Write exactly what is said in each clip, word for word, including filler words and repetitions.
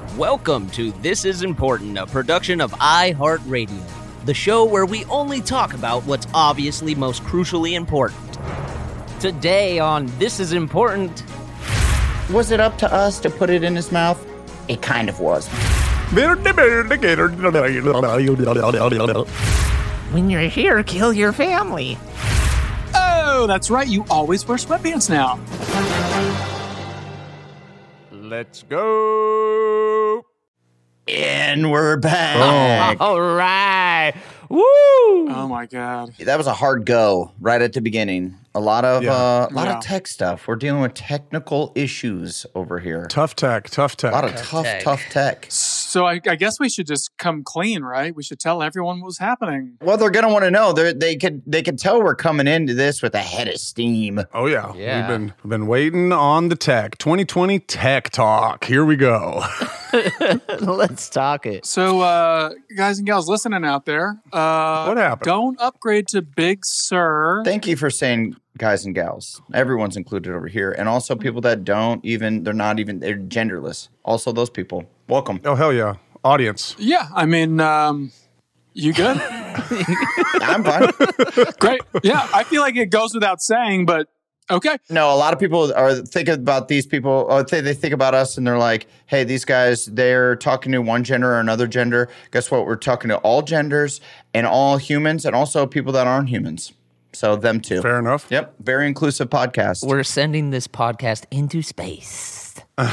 Welcome to This Is Important, a production of iHeartRadio, the show where we only talk about what's obviously most crucially important. Today on This Is Important... Was it up to us to put it in his mouth? It kind of was. When you're here, kill your family. Oh, that's right. You always wear sweatpants now. Let's go. And we're back. Oh. All right. Woo! Oh, my God. That was a hard go right at the beginning. A lot of Yeah. uh, a lot Yeah. of tech stuff. We're dealing with technical issues over here. Tough tech, tough tech. A lot of tough, tech. tough tech. So I, I guess we should just come clean, right? We should tell everyone what was happening. Well, they're gonna want to know. They they could they could tell we're coming into this with a head of steam. Oh yeah. Yeah. We've been we've been waiting on the tech. twenty twenty Tech Talk. Here we go. Let's talk it. So, uh, guys and gals listening out there, uh, What happened? Don't upgrade to Big Sur. Thank you for saying guys and gals. Everyone's included over here, and also people that don't even they're not even they're genderless. Also, those people. Welcome. Oh hell yeah. Audience. Yeah, I mean, um, you good? I'm fine. Great. Yeah, I feel like it goes without saying, but okay. No, a lot of people are thinking about these people. Or they, they think about us and they're like, hey, these guys, they're talking to one gender or another gender. Guess what? We're talking to all genders and all humans and also people that aren't humans. So them too. Fair enough. Yep. Very inclusive podcast. We're sending this podcast into space.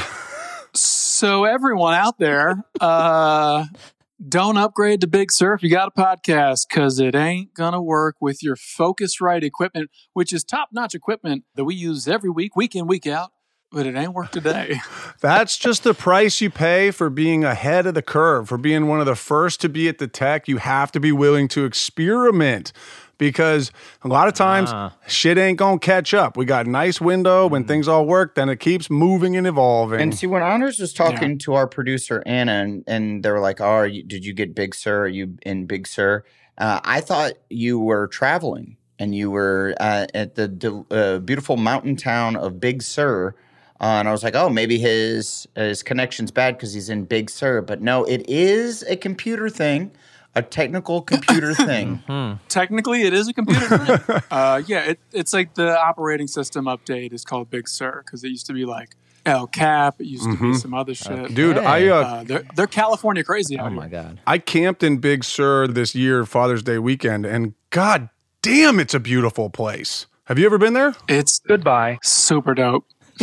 So everyone out there, uh, don't upgrade to Big Sur if you got a podcast, because it ain't going to work with your Focusrite equipment, which is top-notch equipment that we use every week, week in, week out, but it ain't work today. That's just the price you pay for being ahead of the curve, for being one of the first to be at the tech. You have to be willing to experiment. Because a lot of times, Ah. shit ain't going to catch up. We got a nice window. When things all work, then it keeps moving and evolving. And see, when Anders was talking to our producer, Anna, and, and they were like, oh, are you, did you get Big Sur? Are you in Big Sur? Uh, I thought you were traveling and you were uh, at the del- uh, beautiful mountain town of Big Sur. Uh, and I was like, oh, maybe his, his connection's bad because he's in Big Sur. But no, it is a computer thing. A technical computer thing. Technically, it is a computer thing. Uh, yeah, it, it's like the operating system update is called Big Sur, because it used to be like El Cap. It used to be some other shit. Dude, Hey. I uh, Uh, they're, they're California crazy out Oh here. my God. I camped in Big Sur this year, Father's Day weekend, and god damn, it's a beautiful place. Have you ever been there? It's goodbye. Super dope.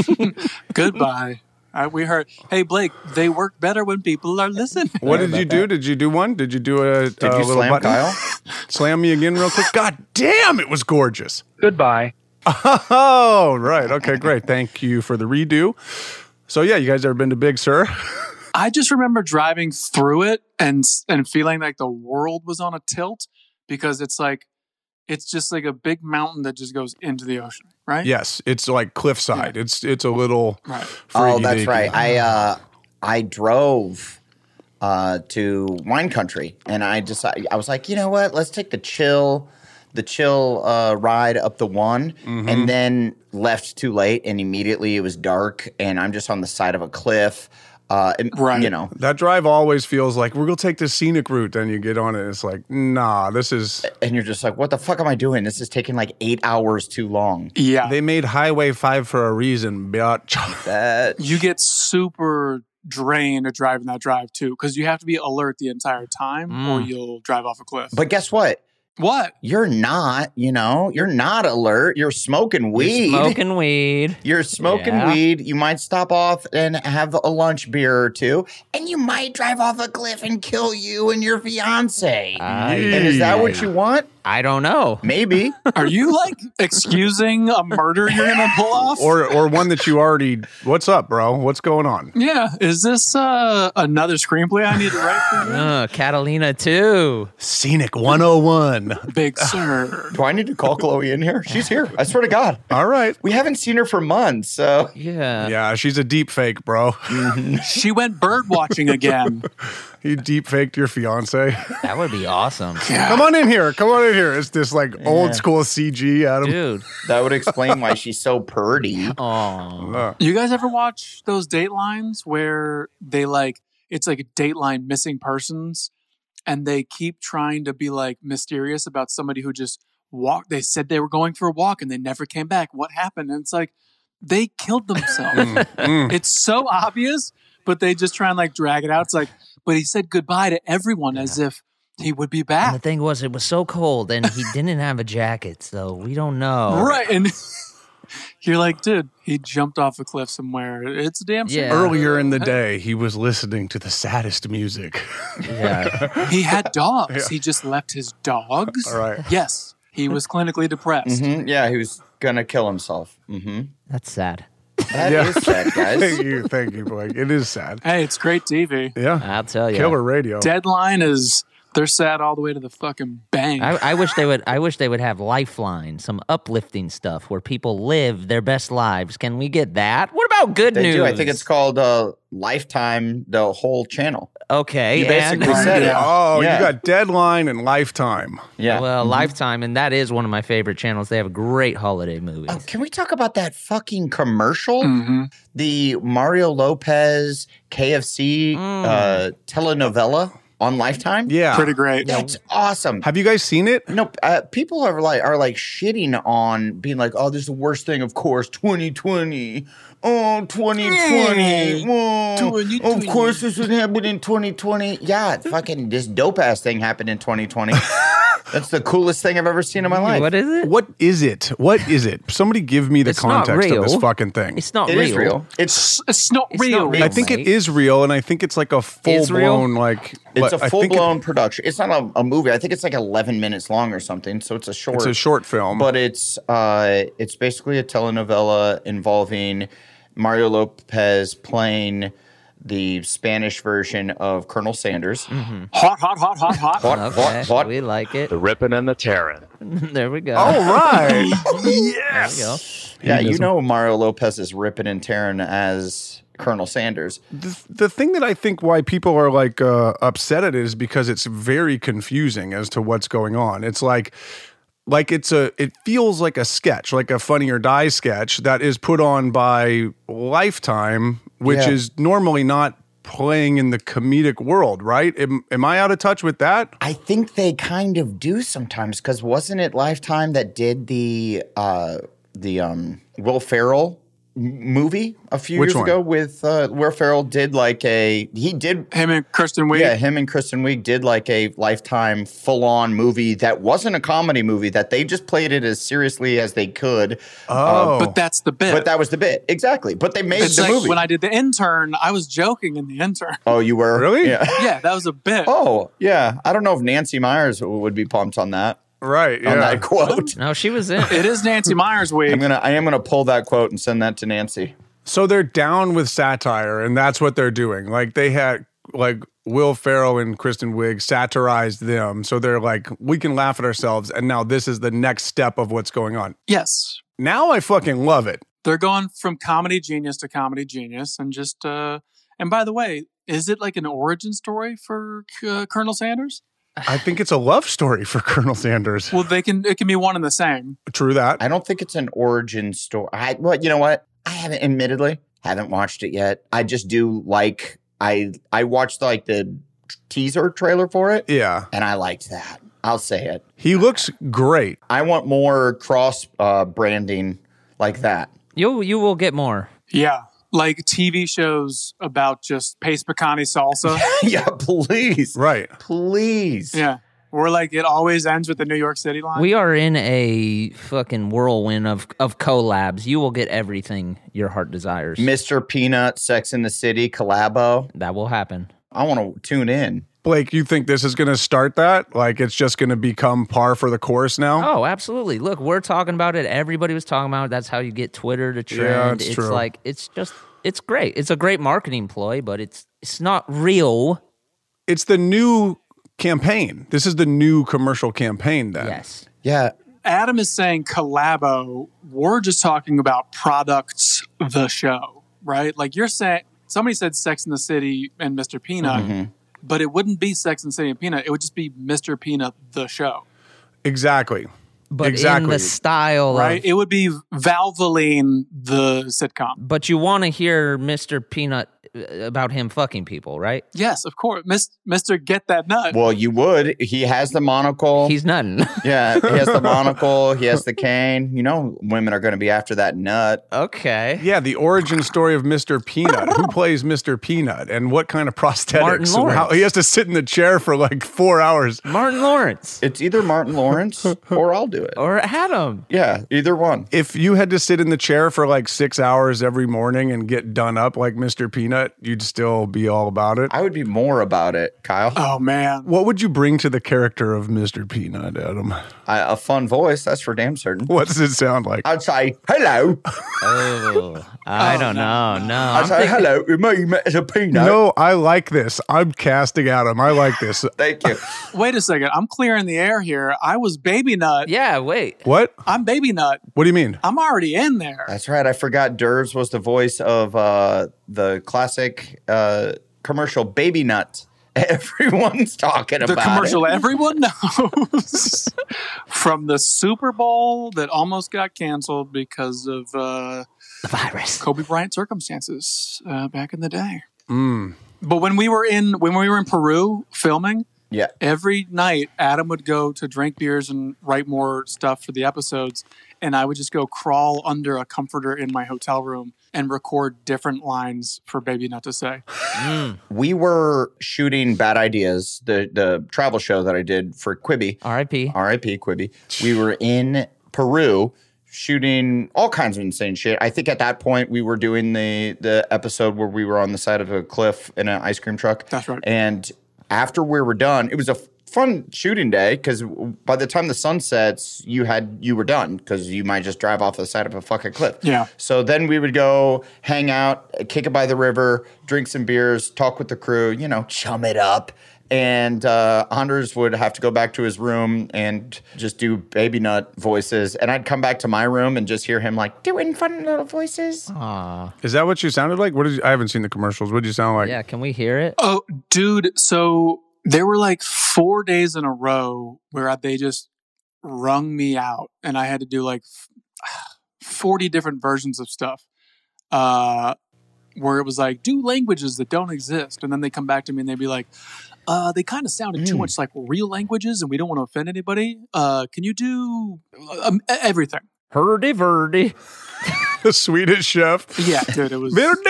Goodbye. Uh, we heard, hey, Blake, they work better when people are listening. What did you do? Did you do one? Did you do a, Did a you little slam button? Kyle? Slam me again real quick. God damn, it was gorgeous. Goodbye. Oh, right. Okay, great. Thank you for the redo. So yeah, you guys ever been to Big Sur? I just remember driving through it and and feeling like the world was on a tilt, because it's like, it's just like a big mountain that just goes into the ocean, right? Yes, it's like cliffside. It's it's a little Right. Oh, freaky that's deaky. right. I uh, I drove uh, to wine country, and I decided I was like, you know what? Let's take the chill, the chill uh, ride up the one, Mm-hmm. and then left too late, and immediately it was dark, and I'm just on the side of a cliff. Uh, and, Right. You know, That drive always feels like we're gonna take the scenic route. Then you get on it, and it's like, nah, this is. and you're just like, what the fuck am I doing? This is taking like eight hours too long. Yeah. They made Highway Five for a reason, bitch. That you get super drained at driving that drive too, because you have to be alert the entire time or you'll drive off a cliff. but guess what? What? You're not, you know, you're not alert. You're smoking weed. Smoking weed. You're smoking Yeah. weed. You might stop off and have a lunch beer or two, and you might drive off a cliff and kill you and your fiance. I, and is that what you want? I don't know. Maybe. Are you like excusing a murder you're gonna pull off? or or one that you already. What's up, bro? What's going on? yeah, is this uh, another screenplay I need to write for you? Uh, Catalina too. Scenic one oh one. Big Sur. Do I need to call Chloe in here? She's here. I swear to God. All right. We haven't seen her for months, so. Yeah. Yeah, she's a deep fake, bro. She went bird watching again. You deep faked your fiance. That would be awesome. Come on in here. Come on in here. It's this like old school C G, Adam. Dude. That would explain why she's so purdy. Oh. Uh, You guys ever watch those Datelines where they like, it's like a Dateline missing persons, and they keep trying to be like mysterious about somebody who just walked. They said they were going for a walk and they never came back. What happened? And it's like they killed themselves. Mm, mm. It's so obvious, but they just try and like drag it out. It's like, but he said goodbye to everyone as if he would be And back. the thing was, it was so cold, and he didn't have a jacket, so we don't know. Right. And you're like, dude, he jumped off a cliff somewhere. It's a damn shame. Yeah. Earlier in the day, he was listening to the saddest music. Yeah. He had dogs. Yeah. He just left his dogs. All right. Yes. He was clinically depressed. Mhm. Yeah, he was gonna kill himself. hmm That's sad. That Yeah. is sad, guys. Thank you, thank you, Blake. It is sad. Hey, it's great T V. Yeah, I'll tell you. killer radio. Deadline is they're sad all the way to the fucking bank. I, I wish they would. I wish they would have Lifeline, some uplifting stuff where people live their best lives. Can we get that? What about good They news? do. I think it's called uh, Lifetime, the whole channel. okay. You and- basically said it. Yeah. Oh, Yeah. you got Deadline and Lifetime. Yeah. Well, Lifetime, and that is one of my favorite channels. They have great holiday movies. Oh, can we talk about that fucking commercial? hmm The Mario Lopez K F C Mm. uh, telenovela on Lifetime? Yeah. Pretty great. That's awesome. Have you guys seen it? No, uh, people are like are like shitting on being like, oh, this is the worst thing. Of course, twenty twenty. Oh, twenty twenty. Oh, twenty twenty. Of course, this would happen in twenty twenty. Yeah, fucking this dope ass thing happened in twenty twenty. That's the coolest thing I've ever seen in my life. What is it? What is it? What is it? Somebody give me the It's not context of this real. fucking thing. It's not It real. is real. It's It's, it's not It's real. not real. I think it mate. is real, and I think it's like a full Israel? blown like. it's what- a I full think it- blown production. It's not a, a movie. I think it's like eleven minutes long or something. So it's a short. It's a short film. But it's uh, it's basically a telenovela involving Mario Lopez playing the Spanish version of Colonel Sanders. Mm-hmm. Hot, hot, hot, hot, hot. What? Okay, What? What? we like it. The ripping and the tearing. There we go. All right. There we yes. go. Yeah, He you doesn't- know Mario Lopez is ripping and tearing as Colonel Sanders. The, the thing that I think why people are like uh, upset at it is because it's very confusing as to what's going on. It's like, like it's a, it feels like a sketch, like a Funny or Die sketch that is put on by Lifetime, which Yeah. is normally not playing in the comedic world, right? Am, am I out of touch with that? I think they kind of do sometimes because wasn't it Lifetime that did the uh, the um, Will Ferrell m- movie a few Which years one? ago with uh, Will Ferrell did like a he did Him and Kristen Wiig. yeah him and Kristen Wiig did like a Lifetime full on movie that wasn't a comedy movie that they just played it as seriously as they could. Oh, But that's the bit. But that was the bit exactly. But they made it's the like movie. when I did the intern, I was joking in the intern. oh, you were Really? Yeah. Yeah, that was a bit. Oh yeah. I don't know if Nancy Myers would be pumped on that right. on Yeah. that quote. No, she was in. It is Nancy Myers I'm week. gonna I am gonna pull that quote and send that to Nancy. So they're down with satire, and that's what they're doing. Like they had, like Will Ferrell and Kristen Wiig satirized them, so they're like, we can laugh at ourselves, and now this is the next step of what's going on. Yes. Now I fucking love it. They're going from comedy genius to comedy genius and just uh and by the way, is it like an origin story for uh, Colonel Sanders? I think it's a love story for Colonel Sanders. Well, they can it can be one and the same. True that. I don't think it's an origin story. I well, you know what? I haven't admittedly haven't watched it yet. I just do like I I watched like the teaser trailer for it Yeah, and I liked that. I'll say it. he looks great. I want more cross uh, branding like that. You you will get more. Yeah. Like T V shows about just paste pecani salsa. yeah, please. Right. Please. Yeah. Where like it always ends with the New York City line. We are in a fucking whirlwind of of collabs. You will get everything your heart desires. Mister Peanut, Sex in the City, collabo. That will happen. I want to tune in. Blake, you think this is going to start that? Like it's just going to become par for the course now? Oh, absolutely. Look, we're talking about it. Everybody was talking about it. That's how you get Twitter to trend. Yeah, it's it's true. like it's just it's great. It's a great marketing ploy, but it's it's not real. It's the new campaign. This is the new commercial campaign then. Yes. Yeah. Adam is saying collabo. We're just talking about products, the show, right? Like you're saying, somebody said Sex in the City and Mister Peanut, Mm-hmm. but it wouldn't be Sex in the City and Peanut. It would just be Mister Peanut, the show, Exactly. But in Exactly. the style right? of It would be Valvoline, the sitcom. but you want to hear Mister Peanut about him fucking people, right? Yes, of course. Mis- Mister Get That Nut. Well, you would. He has the monocle. He's nutting. yeah, he has the monocle. He has the cane. You know, women are going to be after that nut. Okay. Yeah, the origin story of Mister Peanut. Who plays Mister Peanut and what kind of prosthetics? Martin Lawrence. How, he has to sit in the chair for like four hours. Martin Lawrence. It's either Martin Lawrence or I'll do it. Or Adam. Yeah, either one. If you had to sit in the chair for like six hours every morning and get done up like Mister Peanut, you'd still be all about it. I would be more about it, Kyle. Oh, man. What would you bring to the character of Mister Peanut, Adam? I, a fun voice, that's for damn certain. What does it sound like? I'd say, hello. Oh, I Oh, don't no, know. No, I'd I'm say, thinking- hello, me, Mister Peanut. No, I like this. I'm casting Adam. I like this. Thank you. Wait a second. I'm clearing the air here. I was Baby Nut. Yeah, wait. What? I'm Baby Nut. What do you mean? I'm already in there. That's right. I forgot Durs was the voice of uh, the classic uh, commercial Baby Nut. Everyone's talking The about commercial it. everyone knows from the Super Bowl that almost got canceled because of uh, The virus. Kobe Bryant circumstances uh, back in the day. Mm. But when we were in when we were in Peru filming, Yeah. every night Adam would go to drink beers and write more stuff for the episodes, and I would just go crawl under a comforter in my hotel room and record different lines for Baby Nut to say. Mm. We were shooting Bad Ideas, the, the travel show that I did for Quibi. R I P R I P Quibi. We were in Peru shooting all kinds of insane shit. I think at that point we were doing the the episode where we were on the side of a cliff in an ice cream truck. That's right. And after we were done, it was a fun shooting day because by the time the sun sets, you had you were done because you might just drive off the side of a fucking cliff. Yeah. So then we would go hang out, kick it by the river, drink some beers, talk with the crew, you know, chum it up. And uh, Anders would have to go back to his room and just do Baby Nut voices. And I'd come back to my room and just hear him like doing fun little voices. Aw. Is that what you sounded like? What did you, I haven't seen the commercials. What did you sound like? Yeah, can we hear it? Oh, dude. So there were like four days in a row where they just wrung me out and I had to do like forty different versions of stuff. Uh, where it was like, do languages that don't exist. And then they come back to me and they'd be like, uh, they kind of sounded too Mm. much like real languages and we don't want to offend anybody. Uh, can you do um, everything? Hurdy verdy. The Swedish chef. Yeah, dude, it was. That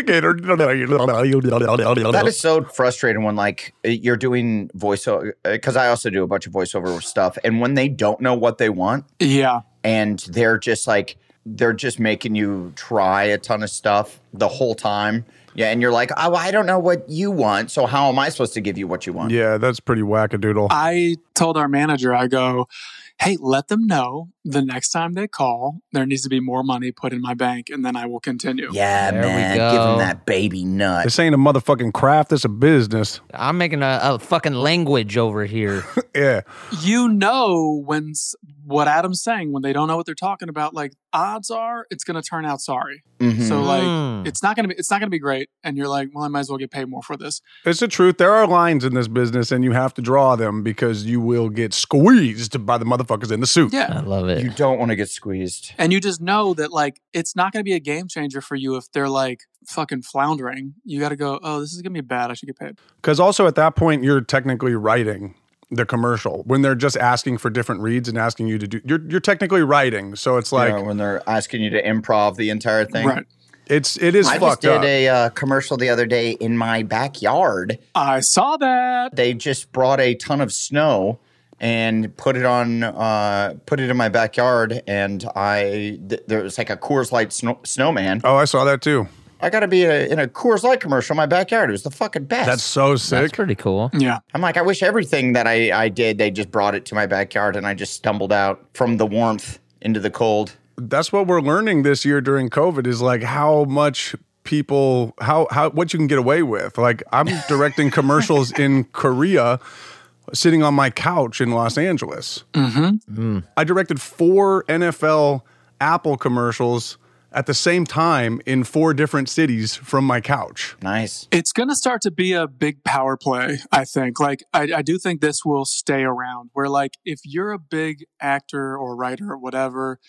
is so frustrating when like you're doing voiceover because I also do a bunch of voiceover stuff. And when they don't know what they want Yeah. and they're just like, they're just making you try a ton of stuff the whole time. Yeah, and you're like, oh, I don't know what you want, so how am I supposed to give you what you want? Yeah, that's pretty wackadoodle. I told our manager, I go, hey, let them know the next time they call, there needs to be more money put in my bank, and then I will continue. Yeah, There we man, go. give them that baby nut. This ain't a motherfucking craft. It's a business. I'm making a, a fucking language over here. Yeah. You know when s- what Adam's saying, when they don't know what they're talking about, like odds are it's going to turn out sorry. Mhm. So like Mm. it's not going to be it's not going to be great, and you're like, well, I might as well get paid more for this. It's the truth. There are lines in this business, and you have to draw them because you will get squeezed by the motherfuckers in the suit. I Yeah. love it. You don't want to get squeezed. And you just know that like it's not going to be a game changer for you if they're like fucking floundering. You got to go, oh, this is going to be bad. I should get paid. Because also at that point, you're technically writing the commercial when they're just asking for different reads and asking you to do. You're you're technically writing, so it's like you know, when they're asking you to improv the entire thing. Right. it's it is I just fucked did up. a uh, commercial the other day in my backyard. I saw that. They just brought a ton of snow and put it on, uh, put it in my backyard, and I th- there was like a Coors Light snow- snowman. Oh, I saw that too. I got to be a, in a Coors Light commercial in my backyard. It was the fucking best. That's so That's sick. pretty cool. Yeah. I'm like, I wish everything that I, I did, they just brought it to my backyard, and I just stumbled out from the warmth into the cold. That's what we're learning this year during COVID is like how much people how how what you can get away with. Like I'm directing commercials in Korea sitting on my couch in Los Angeles. Mm-hmm. I directed four N F L Apple commercials at the same time in four different cities from my couch. Nice. It's going to start to be a big power play, I think. Like, I, I do think this will stay around where, like, if you're a big actor or writer or whatever,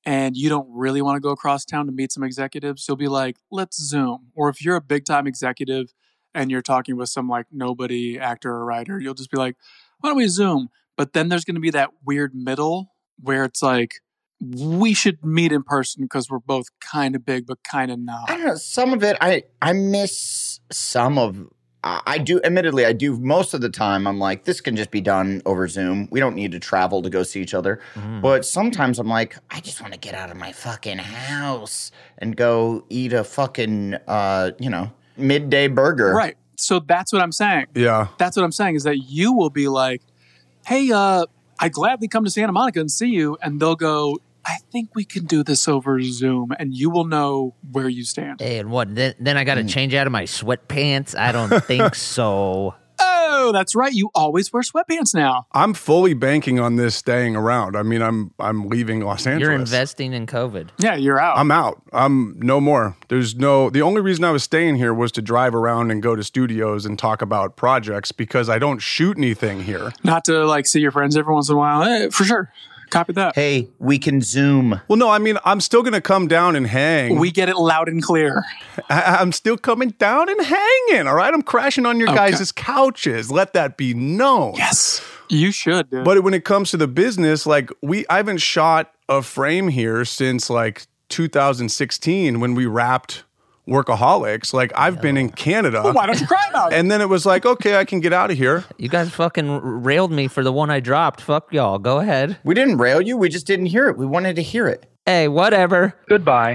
and you don't really want to go across town to meet some executives, you'll be like, let's Zoom. Or if you're a big time executive and you're talking with some like nobody actor or writer, you'll just be like, why don't we Zoom? But then there's going to be that weird middle where it's like, we should meet in person because we're both kind of big, but kind of not. I don't know. Some of it, I, I miss some of I do, admittedly, I do most of the time. I'm like, this can just be done over Zoom. We don't need to travel to go see each other. Mm. But sometimes I'm like, I just want to get out of my fucking house and go eat a fucking, uh, you know, midday burger. Right. So that's what I'm saying. Yeah. That's what I'm saying is that you will be like, hey, uh, I gladly come to Santa Monica and see you. And they'll go, I think we can do this over Zoom, and you will know where you stand. Hey, and what? Then, then I got to mm. change out of my sweatpants? I don't think so. Oh, that's right. You always wear sweatpants now. I'm fully banking on this staying around. I mean, I'm I'm leaving Los Angeles. You're investing in COVID. Yeah, you're out. I'm out. I'm no more. There's no. The only reason I was staying here was to drive around and go to studios and talk about projects because I don't shoot anything here. Not to like see your friends every once in a while. Hey, for sure. Copy that. Hey, we can Zoom. Well, no, I mean, I'm still going to come down and hang. We get it loud and clear. I- I'm still coming down and hanging, all right? I'm crashing on your okay. guys' couches. Let that be known. Yes, you should, dude. But when it comes to the business, like, we, I haven't shot a frame here since, like, two thousand sixteen when we wrapped Workaholics. Like, I've been in Canada. Well, why don't you cry about it? And then it was like, okay, I can get out of here. You guys fucking railed me for the one I dropped. Fuck y'all. Go ahead. We didn't rail you. We just didn't hear it. We wanted to hear it. Hey, whatever. Goodbye.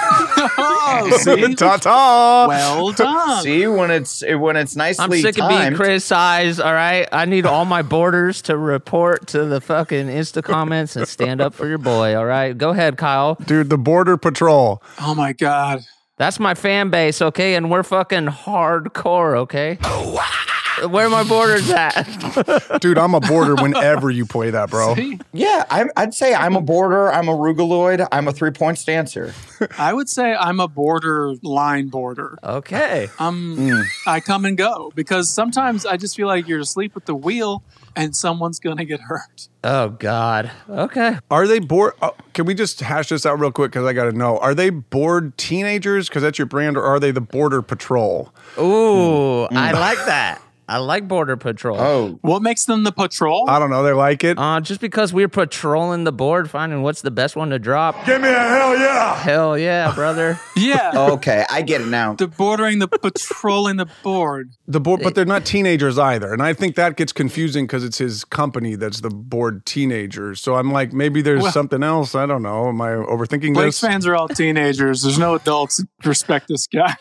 Oh, see? Ta-ta. Well done. See, when it's when it's nicely I'm sick timed. of being criticized, all right? I need all my boarders to report to the fucking Insta comments and stand up for your boy, all right? Go ahead, Kyle. Dude, the Border Patrol. Oh, my God. That's my fan base, okay? And we're fucking hardcore, okay? Where are my borders at? Dude, I'm a border whenever you play that, bro. See? Yeah, I, I'd say I'm a border. I'm a rugaloid. I'm a three-point stancer. I would say I'm a borderline border. Okay. Um, mm. I come and go because sometimes I just feel like you're asleep at the wheel and someone's going to get hurt. Oh, God. Okay. Are they bored? Oh, can we just hash this out real quick because I got to know. Are they bored teenagers because that's your brand, or are they the Border Patrol? Ooh, mm. I like that. I like Border Patrol. Oh. What makes them the patrol? I don't know. They like it. Uh, just because we're patrolling the board, finding what's the best one to drop. Give me a hell yeah. Hell yeah, brother. Yeah. Okay, I get it now. The bordering, the patrolling the board. The board, but they're not teenagers either. And I think that gets confusing because it's his company that's the board teenagers. So I'm like, maybe there's well, something else. I don't know. Am I overthinking Blake's this? fans are all teenagers. There's no adults respect this guy.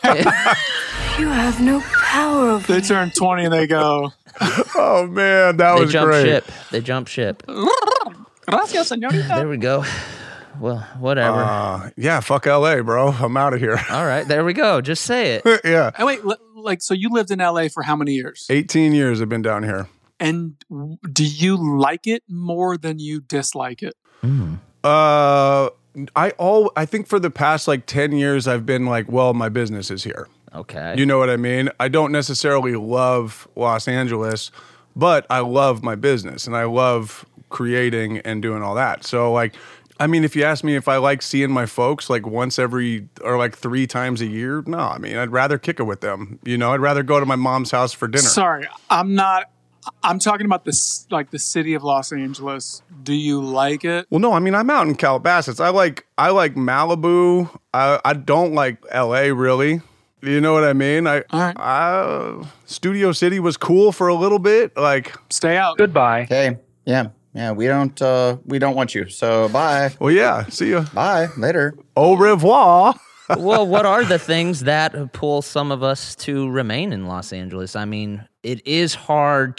You have no power over They turn twenty and they go. Oh, man, that they was jump great. Ship. They jump ship. Gracias, señorita. There we go. Well, whatever. Uh, yeah, fuck L A, bro. I'm out of here. All right, there we go. Just say it. Yeah. And wait, like, so you lived in L A for how many years? eighteen years I've been down here. And do you like it more than you dislike it? Mm. Uh, I all I think for the past like ten years I've been like, well, my business is here. Okay. You know what I mean? I don't necessarily love Los Angeles, but I love my business and I love creating and doing all that. So like, I mean, if you ask me if I like seeing my folks like once every or like three times a year, no, I mean, I'd rather kick it with them. You know, I'd rather go to my mom's house for dinner. Sorry, I'm not. I'm talking about this, like the city of Los Angeles. Do you like it? Well, no, I mean, I'm out in Calabasas. I like, I like Malibu. I, I don't like L A really. You know what I mean? I, All right. I, Studio City was cool for a little bit. Like, stay out. Goodbye. Okay. Yeah. Yeah. We don't. Uh, we don't want you. So bye. Well, yeah. See ya. Bye. Later. Au revoir. Well, what are the things that pull some of us to remain in Los Angeles? I mean, it is hard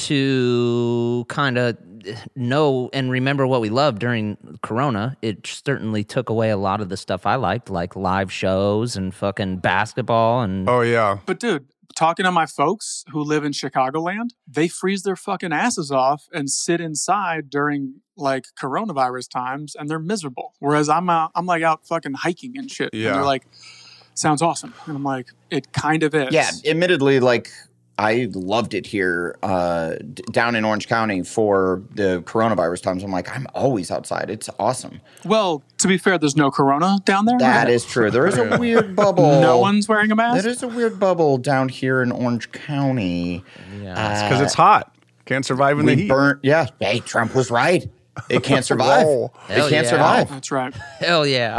to kind of know and remember what we loved during Corona. It certainly took away a lot of the stuff I liked, like live shows and fucking basketball. And oh, yeah. But dude, talking to my folks who live in Chicagoland, they freeze their fucking asses off and sit inside during like coronavirus times and they're miserable. Whereas I'm out, I'm like out fucking hiking and shit. Yeah. And they're like, sounds awesome. And I'm like, it kind of is. Yeah. Admittedly, like I loved it here uh, d- down in Orange County for the coronavirus times. I'm like, I'm always outside. It's awesome. Well, to be fair, there's no corona down there. That is true. There is a weird bubble. No one's wearing a mask? There is a weird bubble down here in Orange County. Yeah. Because it's hot. Can't survive in the We heat. burnt. Yeah. Hey, Trump was right. It can't survive. Whoa. It Hell can't yeah. survive. That's right. Hell yeah.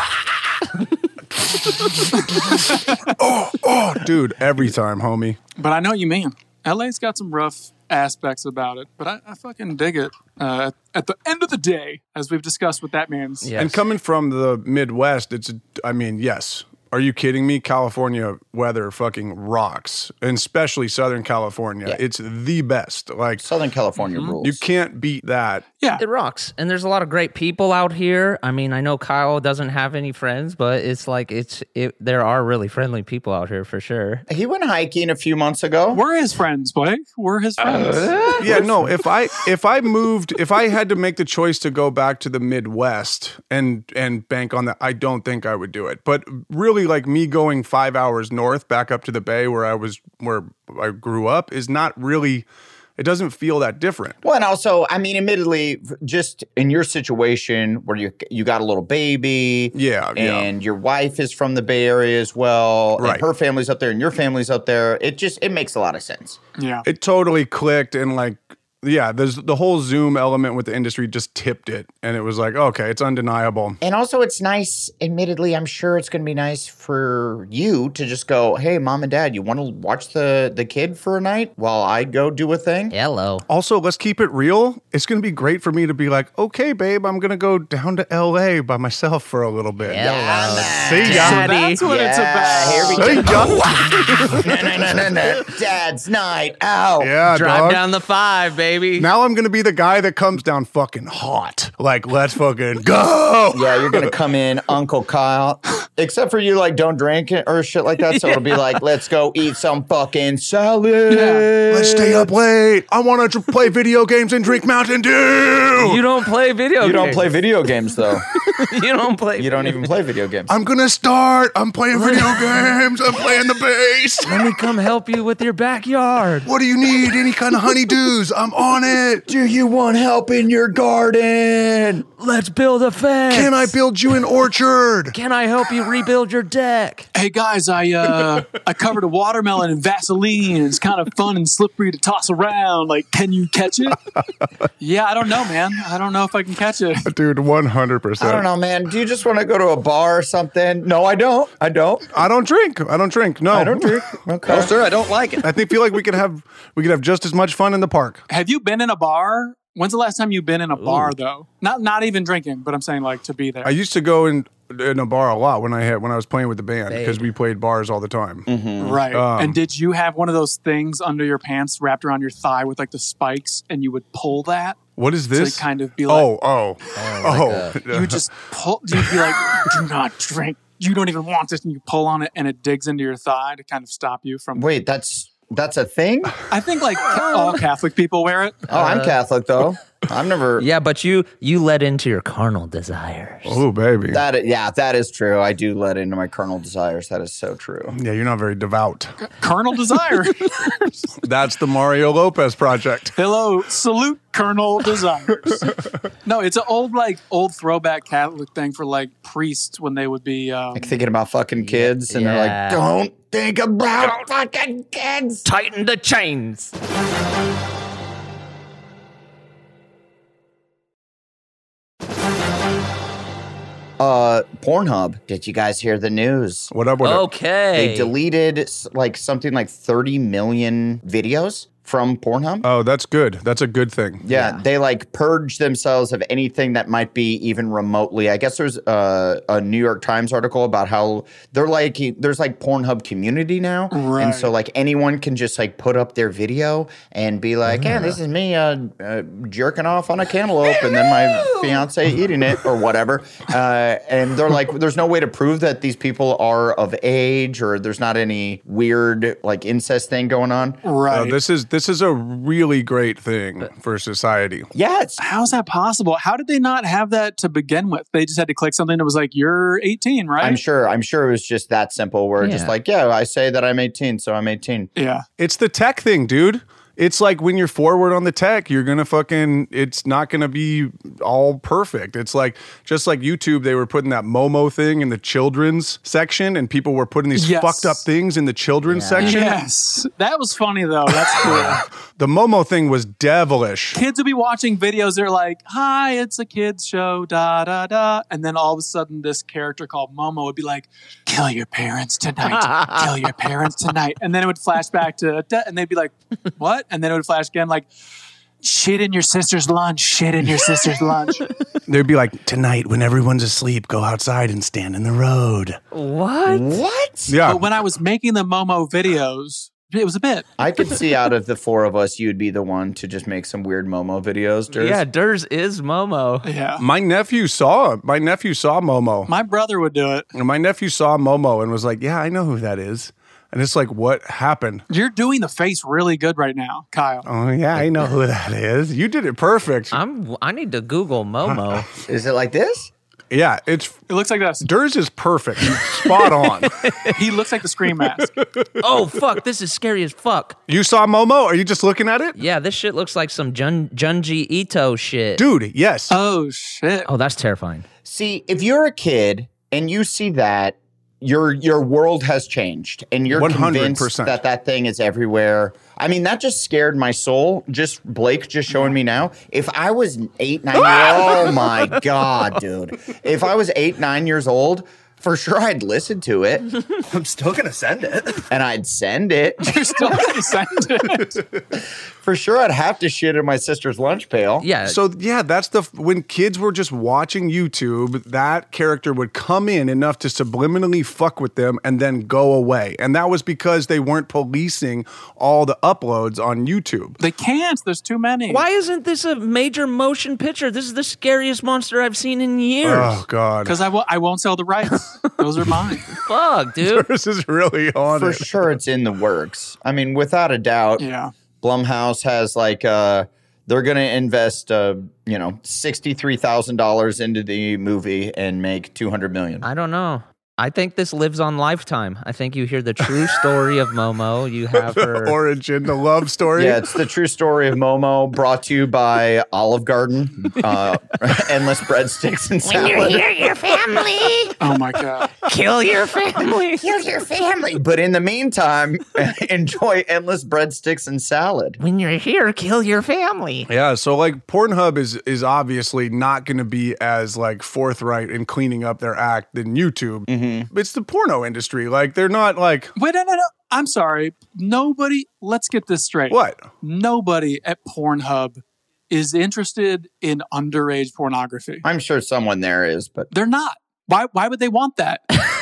oh, oh, dude, every time, homie. But I know what you mean. L A's got some rough aspects about it, but I, I fucking dig it. Uh, at the end of the day, as we've discussed what that means. Yes. And coming from the Midwest, it's, I mean, yes. Are you kidding me? California weather fucking rocks, and especially Southern California. Yeah. It's the best. Like, Southern California rules. you can't beat that. Yeah. It rocks. And there's a lot of great people out here. I mean, I know Kyle doesn't have any friends, but it's like it's it, there are really friendly people out here for sure. He went hiking a few months ago. We're his friends, Blake. We're his friends. Yeah, no. If I if I moved, if I had to make the choice to go back to the Midwest and and bank on that, I don't think I would do it. But really, like me going five hours north back up to the Bay where I was where I grew up is not really. It doesn't feel that different. Well, and also, I mean, admittedly, just in your situation where you you got a little baby, Yeah, yeah. and your wife is from the Bay Area as well, Right. and her family's up there, and your family's up there. It just it makes a lot of sense. Yeah. It totally clicked, and like, yeah, there's the whole Zoom element with the industry just tipped it, and it was like, okay, it's undeniable. And also, it's nice. Admittedly, I'm sure it's going to be nice for you to just go, "Hey, mom and dad, you want to watch the the kid for a night while I go do a thing?" Hello. Also, let's keep it real. It's going to be great for me to be like, okay, babe, I'm going to go down to L A by myself for a little bit. Hello. See So ya. that's what it's Yeah, about. here we See no, ya. no, no, no, no. Dad's night out. Yeah, Drive dog. down the five, baby. Now I'm going to be the guy that comes down fucking hot. Like, let's fucking go. Yeah, you're gonna come in, Uncle Kyle. Except for you, like, don't drink it or shit like that. So it'll be like, let's go eat some fucking salad. Let's stay up late. I want to play video games and drink Mountain Dew. You don't play video You games. don't play video games, though. You don't play. You don't even play video games. I'm going to start. I'm playing video games. I'm playing the bass. Let me come help you with your backyard. What do you need? Any kind of honeydews? I'm on it. Do you want help in your garden? Let's build a fence. Can I build you an orchard? Can I help you rebuild your deck? Hey guys, I uh I covered a watermelon in Vaseline. It's kind of fun and slippery to toss around. Like, can you catch it? Yeah, I don't know, man. I don't know if I can catch it. Dude, one hundred percent. I don't know, man. Do you just want to go to a bar or something? No, I don't. I don't. I don't drink. I don't drink. No. I don't drink. Okay. No, sir, I don't like it. I think feel like we could have we could have just as much fun in the park. Have you been in a bar? When's the last time you've been in a bar though? Not not even drinking, but I'm saying like to be there. I used to go in in a bar a lot when I had when I was playing with the band Babe. because we played bars all the time. Right. Um, and did you have one of those things under your pants wrapped around your thigh with like the spikes and you would pull that? What is To this? kind of be like, oh, oh, oh. you would just pull, you'd be like, do not drink. You don't even want this. And you pull on it and it digs into your thigh to kind of stop you from. Wait, that's that's a thing? I think like all Catholic people wear it. Oh, I'm Catholic though. I've never. Yeah, but you you led into your carnal desires. oh, baby. That yeah, that is true. I do let into my carnal desires. That is so true. Yeah, you're not very devout. Colonel Desire. That's the Mario Lopez project. Hello, salute Colonel Desires. No, it's an old like old throwback Catholic thing for like priests when they would be. Um, Like thinking about fucking kids, and Yeah. they're like, "Don't think about fucking kids." Tighten the chains. Uh, Pornhub. Did you guys hear the news? What up with Okay. They deleted s- like something like thirty million videos from Pornhub. it? Oh, that's good. That's a good thing. Yeah, they like purge themselves of anything that might be even remotely. I guess there's uh, a New York Times article about how they're like there's like Pornhub community now, Right. and so like anyone can just like put up their video and be like, "Yeah, this is me uh, uh, jerking off on a cantaloupe, and then my fiance eating it or whatever." Uh, and they're like, "There's no way to prove that these people are of age, or there's not any weird like incest thing going on." right. Uh, this is this This is a really great thing for society. Yeah, it's How's that possible? How did they not have that to begin with? They just had to click something that was like, you're eighteen, right? I'm sure. I'm sure it was just that simple. Where Yeah. just like, yeah, I say that I'm eighteen, so I'm eighteen. Yeah. It's the tech thing, dude. It's like when you're forward on the tech, you're going to fucking, it's not going to be all perfect. It's like, just like YouTube, they were putting that Momo thing in the children's section and people were putting these Yes. fucked up things in the children's section. Yes. That was funny, though. That's cool. The Momo thing was devilish. Kids would be watching videos. They're like, hi, it's a kid's show, da, da, da. And then all of a sudden, this character called Momo would be like, kill your parents tonight. Kill your parents tonight. And then it would flash back to, da, and they'd be like, what? And then it would flash again like, shit in your sister's lunch, shit in your sister's lunch. They'd be like, tonight when everyone's asleep, go outside and stand in the road. What? What? Yeah. But when I was making the Momo videos, it was a bit. I could see out of the four of us, you'd be the one to just make some weird Momo videos. Durs. Yeah, Durs is Momo. Yeah. My nephew saw, my nephew saw Momo. My brother would do it. And my nephew saw Momo and was like, yeah, I know who that is. And it's like, what happened? You're doing the face really good right now, Kyle. Oh, yeah, I know who that is. You did it perfect. I'm. I need to Google Momo. Is it like this? Yeah, it's, It looks like this. Durs is perfect. Spot on. He looks like the Scream mask. Oh fuck! This is scary as fuck. You saw Momo? Are you just looking at it? Yeah, this shit looks like some Jun- Junji Ito shit. Dude, yes. Oh, shit. Oh, that's terrifying. See, if you're a kid and you see that, your your world has changed, and you're one hundred convinced percent. that that thing is everywhere. I mean, that just scared my soul. Just Blake just showing me now. If I was eight, nine, years, oh my god, dude! If I was eight, nine years old, for sure I'd listen to it, I'm still gonna send it. and I'd send it. You're still going to send it. For sure, I'd have to shit in my sister's lunch pail. Yeah. So yeah, that's the when kids were just watching YouTube, that character would come in enough to subliminally fuck with them and then go away. And that was because they weren't policing all the uploads on YouTube. They can't. There's too many. why isn't this a major motion picture? This is the scariest monster I've seen in years. Oh god. Because I w- I won't sell the rights. Those are mine. Fuck, dude. This is really on For it. sure, it's in the works. I mean, without a doubt, Yeah. Blumhouse has like uh they're going to invest uh you know sixty-three thousand dollars into the movie and make two hundred million. I don't know. I think this lives on Lifetime. I think you hear the true story of Momo. You have her. Origin, the love story. Yeah, it's the true story of Momo, brought to you by Olive Garden, uh, endless breadsticks and salad. your family. Oh, my God. Kill your family. Kill your family. But in the meantime, enjoy endless breadsticks and salad. When you're here, kill your family. Yeah, so like Pornhub is is obviously not going to be as like forthright in cleaning up their act than YouTube. Mm-hmm. It's the porno industry. Like they're not like Wait, no, no, no. I'm sorry. Nobody, let's get this straight. what? Nobody at Pornhub is interested in underage pornography. I'm sure someone there is, but They're not. Why Why would they want that?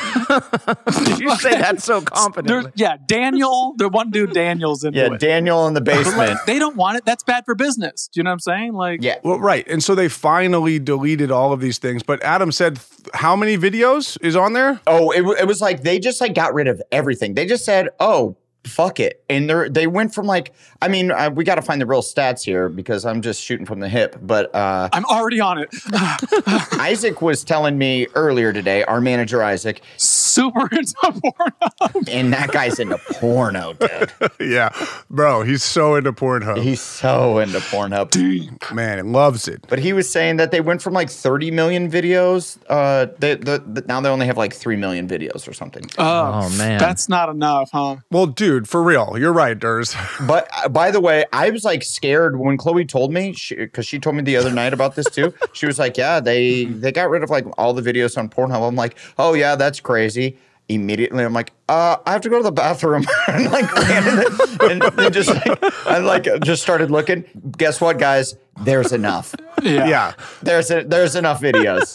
Did you say that so confidently? There's- yeah, Daniel, the one dude Daniel's into yeah, it. Daniel in the But, basement. like, they don't want it. That's bad for business. Do you know what I'm saying? Like, Yeah. Well, right. And so they finally deleted all of these things. But Adam said, th- how many videos is on there? Oh, it, it was like they just like got rid of everything. They just said, "Oh, fuck it," and they they went from like, I mean, uh, we got to find the real stats here because I'm just shooting from the hip. But uh, I'm already on it. Isaac was telling me earlier today, our manager Isaac, Super into porno. and that guy's into porno, dude. Yeah. Bro, he's so into Pornhub. He's so into Pornhub. Man, he loves it. But he was saying that they went from like thirty million videos. Uh, they, the, the, now they only have like three million videos or something. Oh, Oh, man. That's not enough, huh? Well, dude, for real. You're right, Durs. But uh, by the way, I was like scared when Chloe told me, because she, she told me the other night about this too. She was like, "Yeah, they they got rid of like all the videos on Pornhub." I'm like, "Oh yeah, that's crazy." Immediately, I'm like, uh, I have to go to the bathroom, and like, ran in the- and, and just like, I like just started looking. Guess what, guys? There's enough. Yeah. Yeah. There's a, there's enough videos.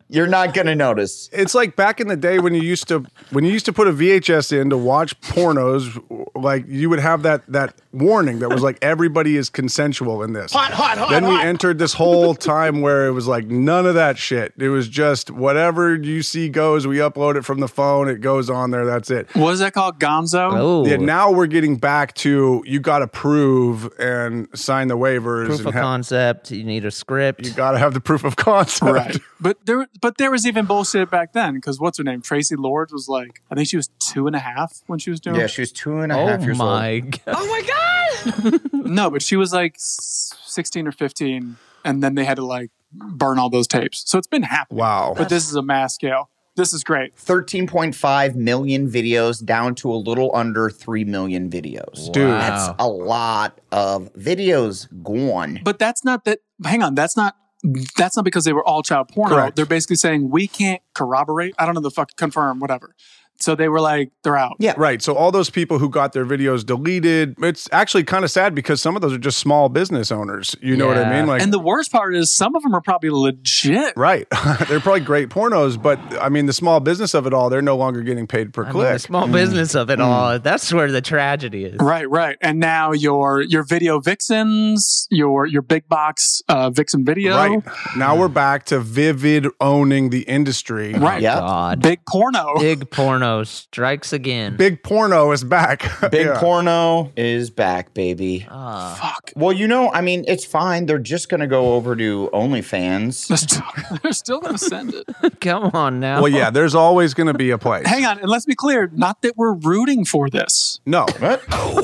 You're not gonna notice. It's like back in the day when you used to when you used to put a V H S in to watch pornos, like you would have that that warning that was like everybody is consensual in this. Hot, hot, hot, Then we hot. entered this whole time where it was like none of that shit. It was just whatever you see goes. We upload it from the phone. It goes on there. That's it. What is that called? Gonzo? Oh, Yeah, now we're getting back to you got to prove and sign the waivers. proof and of ha- concept. You need a script. You got to have the proof of concept. Right. But there but there was even bullshit back then because what's her name? Tracy Lords was like, I think she was two and a half when she was doing Yeah, it. she was two and a half oh years my old. god! Oh my god! No, but she was like s- sixteen or fifteen, and then they had to like burn all those tapes. So it's been happening. Wow. But this is a mass scale. This is great. thirteen point five million videos down to a little under three million videos. Dude. That's a lot of videos gone. But that's not that. Hang on, that's not. That's not because they were all child porno. Correct. They're basically saying we can't corroborate. I don't know the fuck confirm whatever. So they were like, they're out. Yeah. Right. So all those people who got their videos deleted, it's actually kind of sad because some of those are just small business owners. You know what I Yeah. mean? Like, And the worst part is some of them are probably legit. right. They're probably great pornos, but I mean, the small business of it all, they're no longer getting paid per I mean, click. the small business of it all. That's where the tragedy is. Right, right. And now your your video vixens, your your big box uh, vixen video. Right. Now we're back to Vivid owning the industry. Right. Yeah. God. Big porno. Big porno strikes again. Big porno is back. Big Yeah. porno is back, baby. Ah. Fuck. Well, you know, I mean, it's fine. They're just going to go over to OnlyFans. They're still, they're still going to send it. Come on now. Well, yeah, there's always going to be a place. Hang on, and let's be clear. Not that we're rooting for this. No. What?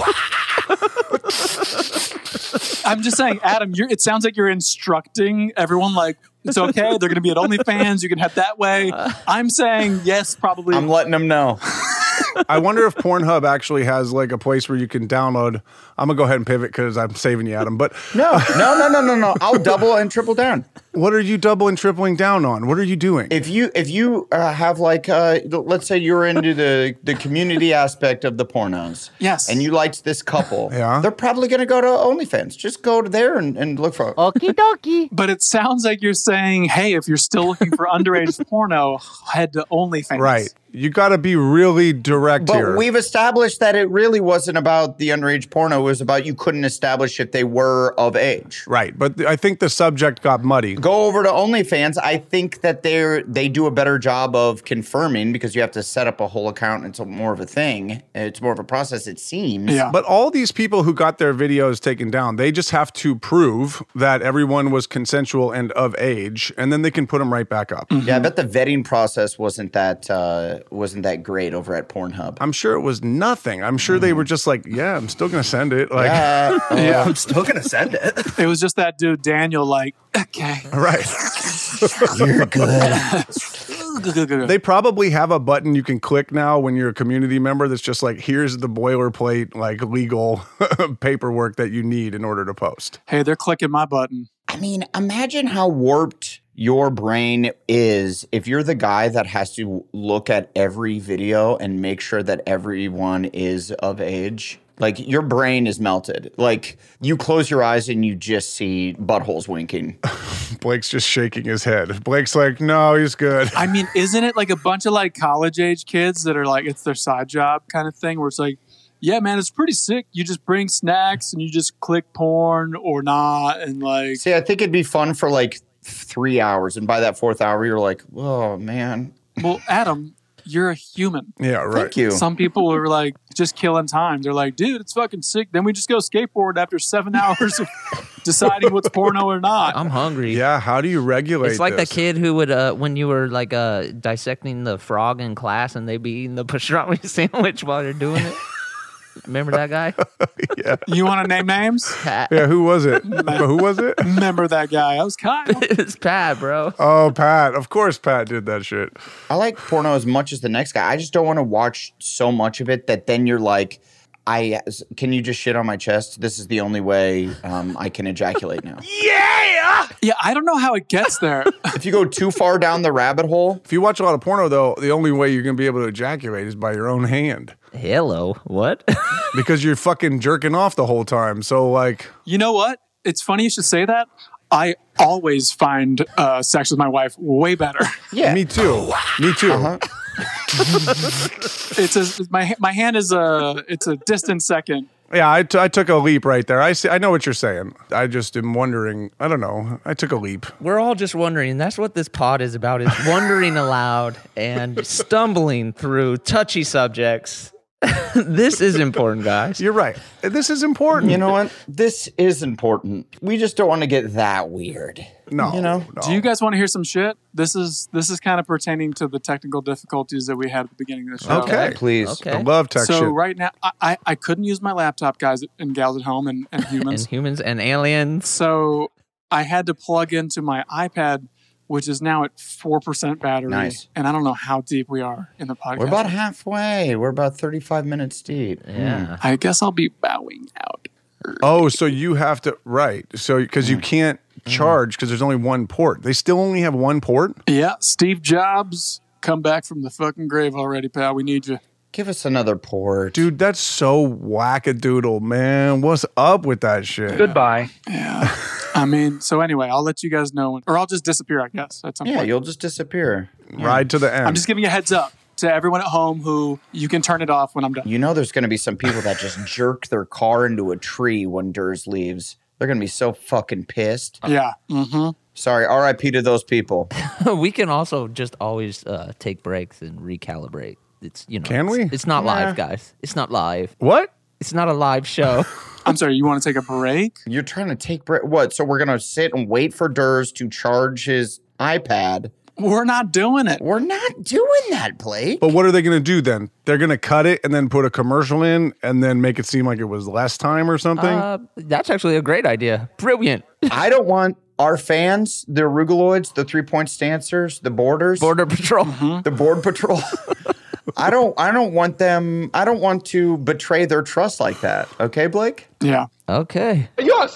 I'm just saying, Adam. You're, it sounds like you're instructing everyone. Like it's okay. They're going to be at OnlyFans. You can head that way. I'm saying yes, probably. I'm letting them know. I wonder if Pornhub actually has like a place where you can download. I'm gonna go ahead and pivot because I'm saving you, Adam. But No, no, no, no, no, no. I'll double and triple down. what are you double and tripling down on? What are you doing? If you if you uh, have like uh, let's say you're into the the community aspect of the pornos, Yes. and you liked this couple, Yeah. they're probably going to go to OnlyFans. Just go to there and, and look for. Okie dokie. But it sounds like you're saying, hey, if you're still looking for underage porno, head to OnlyFans. Right. You got to be really direct But here. we've established that it really wasn't about the underage porno. It was about you couldn't establish if they were of age. Right. But th- I think the subject got muddy. Go over to OnlyFans. I think that they're they do a better job of confirming because you have to set up a whole account. And it's a, more of a thing. It's more of a process. It seems. Yeah. But all these people who got their videos taken down, they just have to prove that everyone was consensual and of age, and then they can put them right back up. Yeah, I bet the vetting process wasn't that uh, wasn't that great over at Pornhub. I'm sure it was nothing. I'm sure they were just like, yeah, I'm still going to send it. Like, Uh, Yeah. I'm still gonna send it. It was just that dude Daniel. Like, okay. right. you're good. They probably have a button you can click now when you're a community member that's just like, here's the boilerplate, like legal paperwork that you need in order to post. Hey, they're clicking my button. I mean, imagine how warped your brain is if you're the guy that has to look at every video and make sure that everyone is of age. Like, your brain is melted. Like, you close your eyes and you just see buttholes winking. Blake's just shaking his head. Blake's like, no, he's good. I mean, isn't it like a bunch of like college age kids that are like, it's their side job kind of thing where it's like, yeah, man, it's pretty sick. You just bring snacks and you just click porn or not. And like, See, I think it'd be fun for like three hours. And by that fourth hour, you're like, oh, man. well, Adam, you're a human. Yeah, right. Thank you. Some people are like just killing time. They're like, dude, it's fucking sick. Then we just go skateboard after seven hours of deciding what's porno or not. I'm hungry. Yeah, how do you regulate It's like this? that kid who would, uh, when you were like uh, dissecting the frog in class and they'd be eating the pastrami sandwich while they're doing it. Remember that guy? You want to name names? Pat. Yeah, who was it? Who was it? Remember that guy? I was Kyle. It's Pat, bro. Oh, Pat. Of course Pat did that shit. I like porno as much as the next guy. I just don't want to watch so much of it that then you're like, I can you just shit on my chest? This is the only way um, I can ejaculate now. Yeah, I don't know how it gets there. If you go too far down the rabbit hole, If you watch a lot of porno, though, the only way you're going to be able to ejaculate is by your own hand Hello. What? because you're fucking jerking off the whole time. So, like, You know what? It's funny you should say that. I always find uh, sex with my wife way better. Yeah. Me too. Me too. Uh-huh. It's a, my my hand is a it's a distant second. Yeah, I, t- I took a leap right there. I see, I know what you're saying. I just am wondering. I don't know. I took a leap. We're all just wondering. That's what this pod is about, is wondering aloud and stumbling through touchy subjects. This is important, guys. You're right. This is important. You know what? This is important. We just don't want to get that weird. No. You know? no. Do you guys want to hear some shit? This is this is kind of pertaining to the technical difficulties that we had at the beginning of the show. Okay. Please. Okay. I love tech So shit. right now, I, I, I couldn't use my laptop, guys and gals at home, and, and humans. And humans and aliens. So I had to plug into my iPad, which is now at four percent battery. Nice. And I don't know how deep we are in the podcast. We're about halfway. We're about thirty-five minutes deep. Yeah. I guess I'll be bowing out. Oh, so you have to, right. So, because you can't charge because there's only one port. They still only have one port? Yeah, Steve Jobs, come back from the fucking grave already, pal. We need you. Give us another port. Dude, that's so wackadoodle, man. What's up with that shit? Goodbye. Yeah. I mean, so anyway, I'll let you guys know. When, or I'll just disappear, I guess, at some Yeah, point. you'll just disappear. Ride to the end. I'm just giving you a heads up to everyone at home who you can turn it off when I'm done. You know there's going to be some people that just jerk their car into a tree when Durs leaves. They're going to be so fucking pissed. Yeah. Mm-hmm. Sorry, R I P to those people. We can also just always uh, take breaks and recalibrate. It's you know. Can it's, we? It's not Nah. live, guys. It's not live. What? It's not a live show. I'm sorry, you want to take a break? You're trying to take break. What? So we're going to sit and wait for Durs to charge his iPad. We're not doing it. We're not doing that, Blake. But what are they going to do then? They're going to cut it and then put a commercial in and then make it seem like it was less time or something? Uh, that's actually a great idea. Brilliant. I don't want our fans, the Arugaloids, the three-point stancers, the boarders, Border Patrol. the board patrol. I don't I don't want them I don't want to betray their trust like that. Okay, Blake? Yeah. Okay.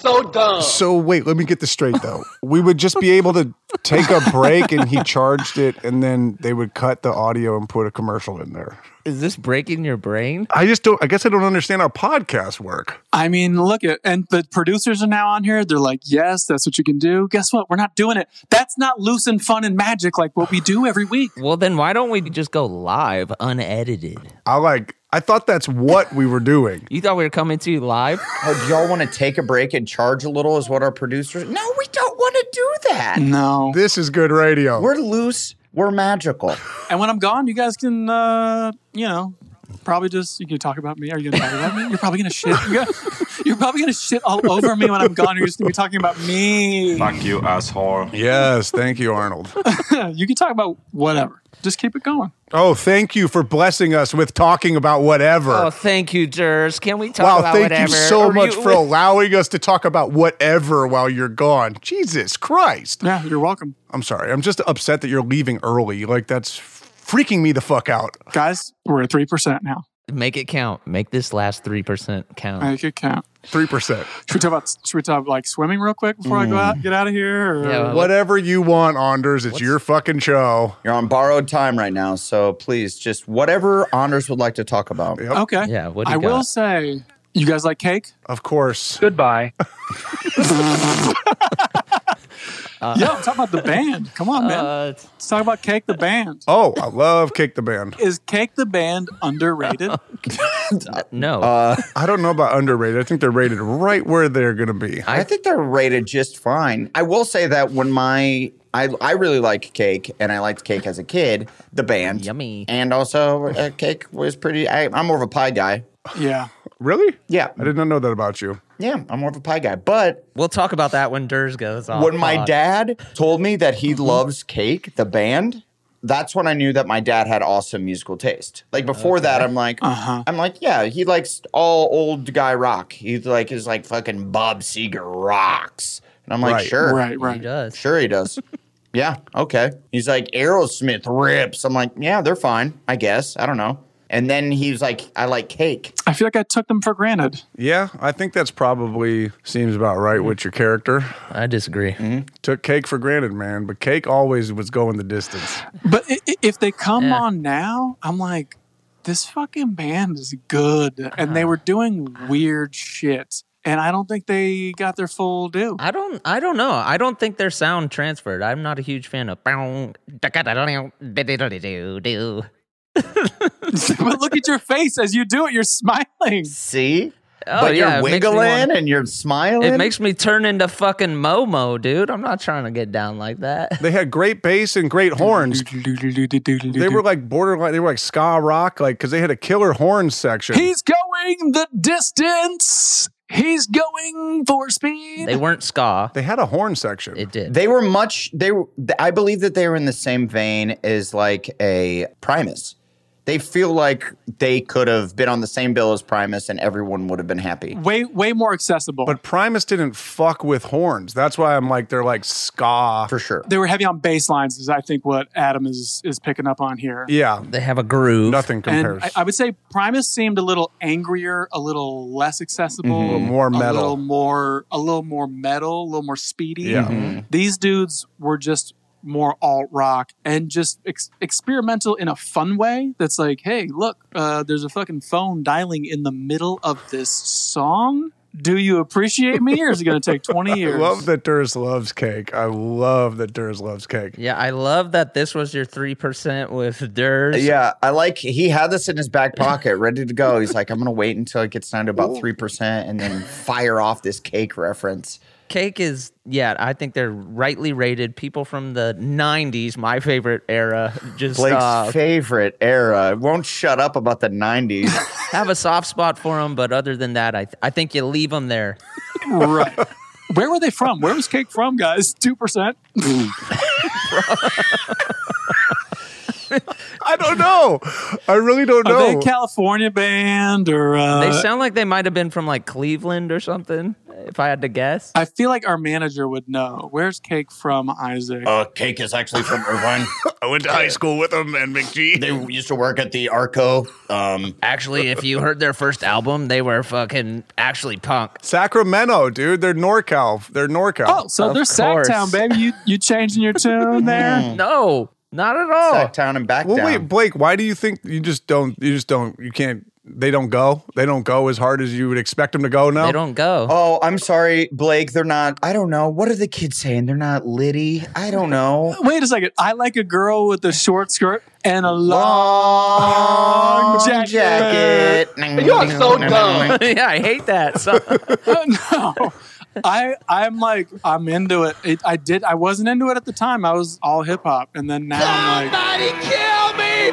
So wait, let me get this straight though. We would just be able to take a break and he charged it and then they would cut the audio and put a commercial in there. Is this breaking your brain? I just don't I guess I don't understand how podcasts work. I mean, look at, and the producers are now on here. They're like, yes, that's what you can do. Guess what? We're not doing it. That's not loose and fun and magic like what we do every week. Well, then why don't we just go live, unedited? I like I thought that's what we were doing. You thought we were coming to you live? Oh, do y'all want to take a break and charge a little is what our producers No, we don't want to do that. No. This is good radio. We're loose, we're magical. And when I'm gone, you guys can, uh, you know, probably just, you can talk about me. Are you going to talk about me? You're probably going to shit. You're, gonna, you're probably going to shit all over me when I'm gone. You're just going to be talking about me. Fuck you, asshole. Yes, thank you, Arnold. You can talk about whatever. Just keep it going. Oh, thank you for blessing us with talking about whatever. Oh, thank you, Durs. Can we talk Wow, about thank whatever? you so Or much you- for allowing us to talk about whatever while you're gone. Jesus Christ. Yeah, you're welcome. I'm sorry. I'm just upset that you're leaving early. Like, that's freaking me the fuck out. Guys, we're at three percent now. Make it count. Make this last three percent count. Make it count. three percent. Should we talk about, should we talk like swimming real quick before I go out, get out of here? Or? Yeah, well, Whatever you want, Anders. It's your fucking show. You're on borrowed time right now, so please just whatever Anders would like to talk about. Yep. Okay. Yeah, what do I you will got? say, you guys like cake? Of course. Goodbye. Yeah, I'm talking about the band. Come on, man. Uh, Let's talk about Cake the band. Oh, I love Kick the Band. Is Cake the band underrated? no. Uh, I don't know about underrated. I think they're rated right where they're going to be. I think they're rated just fine. I will say that when my I I really like Cake, and I liked Cake as a kid, the band. Yummy. And also, uh, Cake was pretty. I, I'm more of a pie guy. Yeah. Really? Yeah, I did not know that about you. yeah, I'm more of a pie guy. But we'll talk about that when Durs goes off. when my pod. dad told me that he loves Cake, the band, that's when I knew that my dad had awesome musical taste. Like before that, I'm like, Uh-huh. I'm like, yeah, he likes all old guy rock. He's like, is like fucking Bob Seger rocks, and I'm like, Right. sure, Right, He right. does. sure he does. Yeah, okay. He's like, Aerosmith rips. I'm like, yeah, they're fine, I guess. I don't know. And then he's like, I like Cake. I feel like I took them for granted. Yeah, I think that's probably seems about right with your character. I disagree. Took Cake for granted, man. But Cake always was going the distance. But i- i- if they come Yeah. on now, I'm like, this fucking band is good. And they were doing weird shit and I don't think they got their full due. I don't. I don't know. I don't think their sound transferred. I'm not a huge fan of. But look at your face as you do it. You're smiling. See? Oh, but yeah, you're it makes me wiggling wanna- and you're smiling. It makes me turn into fucking Momo, dude. I'm not trying to get down like that. They had great bass and great horns. They were like borderline. They were like ska rock, like because they had a killer horns section. He's going the distance. He's going for speed. They weren't ska. They had a horn section. It did. They were much. They were. I believe that they were in the same vein as like a Primus. They feel like they could have been on the same bill as Primus, and everyone would have been happy. Way, way more accessible. But Primus didn't fuck with horns. That's why I'm like they're like ska For sure. They were heavy on bass lines, is I think what Adam is is picking up on here. Yeah, They have a groove. nothing compares. And I, I would say Primus seemed a little angrier, a little less accessible, A little more a metal. little more, a little more metal, a little more speedy. Yeah. Mm-hmm. These dudes were just more alt rock and just ex- experimental in a fun way. That's like, hey, look, uh, there's a fucking phone dialing in the middle of this song. Do you appreciate me, or is it going to take twenty I years? love that Durs loves cake. I love that Durs loves cake. Yeah, I love that this was your three percent with Durs. Yeah, I like. He had this in his back pocket, ready to go. He's like, I'm gonna wait until it gets down to about three percent, and then fire off this cake reference. Cake is, yeah, I think they're rightly rated. People from the nineties, my favorite era, just Blake's uh, favorite era. Won't shut up about the nineties. have a soft spot for them. But other than that, I, th- I think you leave them there. Right. Where were they from? Where was Cake from, guys? two percent? I don't know. I really don't Are know. they a California band or? Uh, They sound like they might have been from like Cleveland or something, if I had to guess. I feel like our manager would know. Where's Cake from, Isaac? uh, Cake is actually from Irvine. I went to high school with them and McGee. They used to work at the Arco. Um, Actually, if you heard their first album, they were fucking actually punk. Sacramento, dude. They're NorCal. They're NorCal. Oh, so Of they're course. Sacktown, baby. You you changing your tune there? No, not at all. Sacktown and back well, down. wait, Blake. Why do you think you just don't? You just don't. You can't. They don't go. They don't go as hard as you would expect them to go now. They don't go. Oh, I'm sorry, Blake. They're not. I don't know. What are the kids saying? They're not Liddy. I don't know. Wait a second. I like a girl with a short skirt and a long, Long jacket. jacket. You're so dumb. Yeah, I hate that. So, No. I I'm like I'm into it. it. I did. I wasn't into it at the time. I was all hip hop, and then now I'm like, kill me,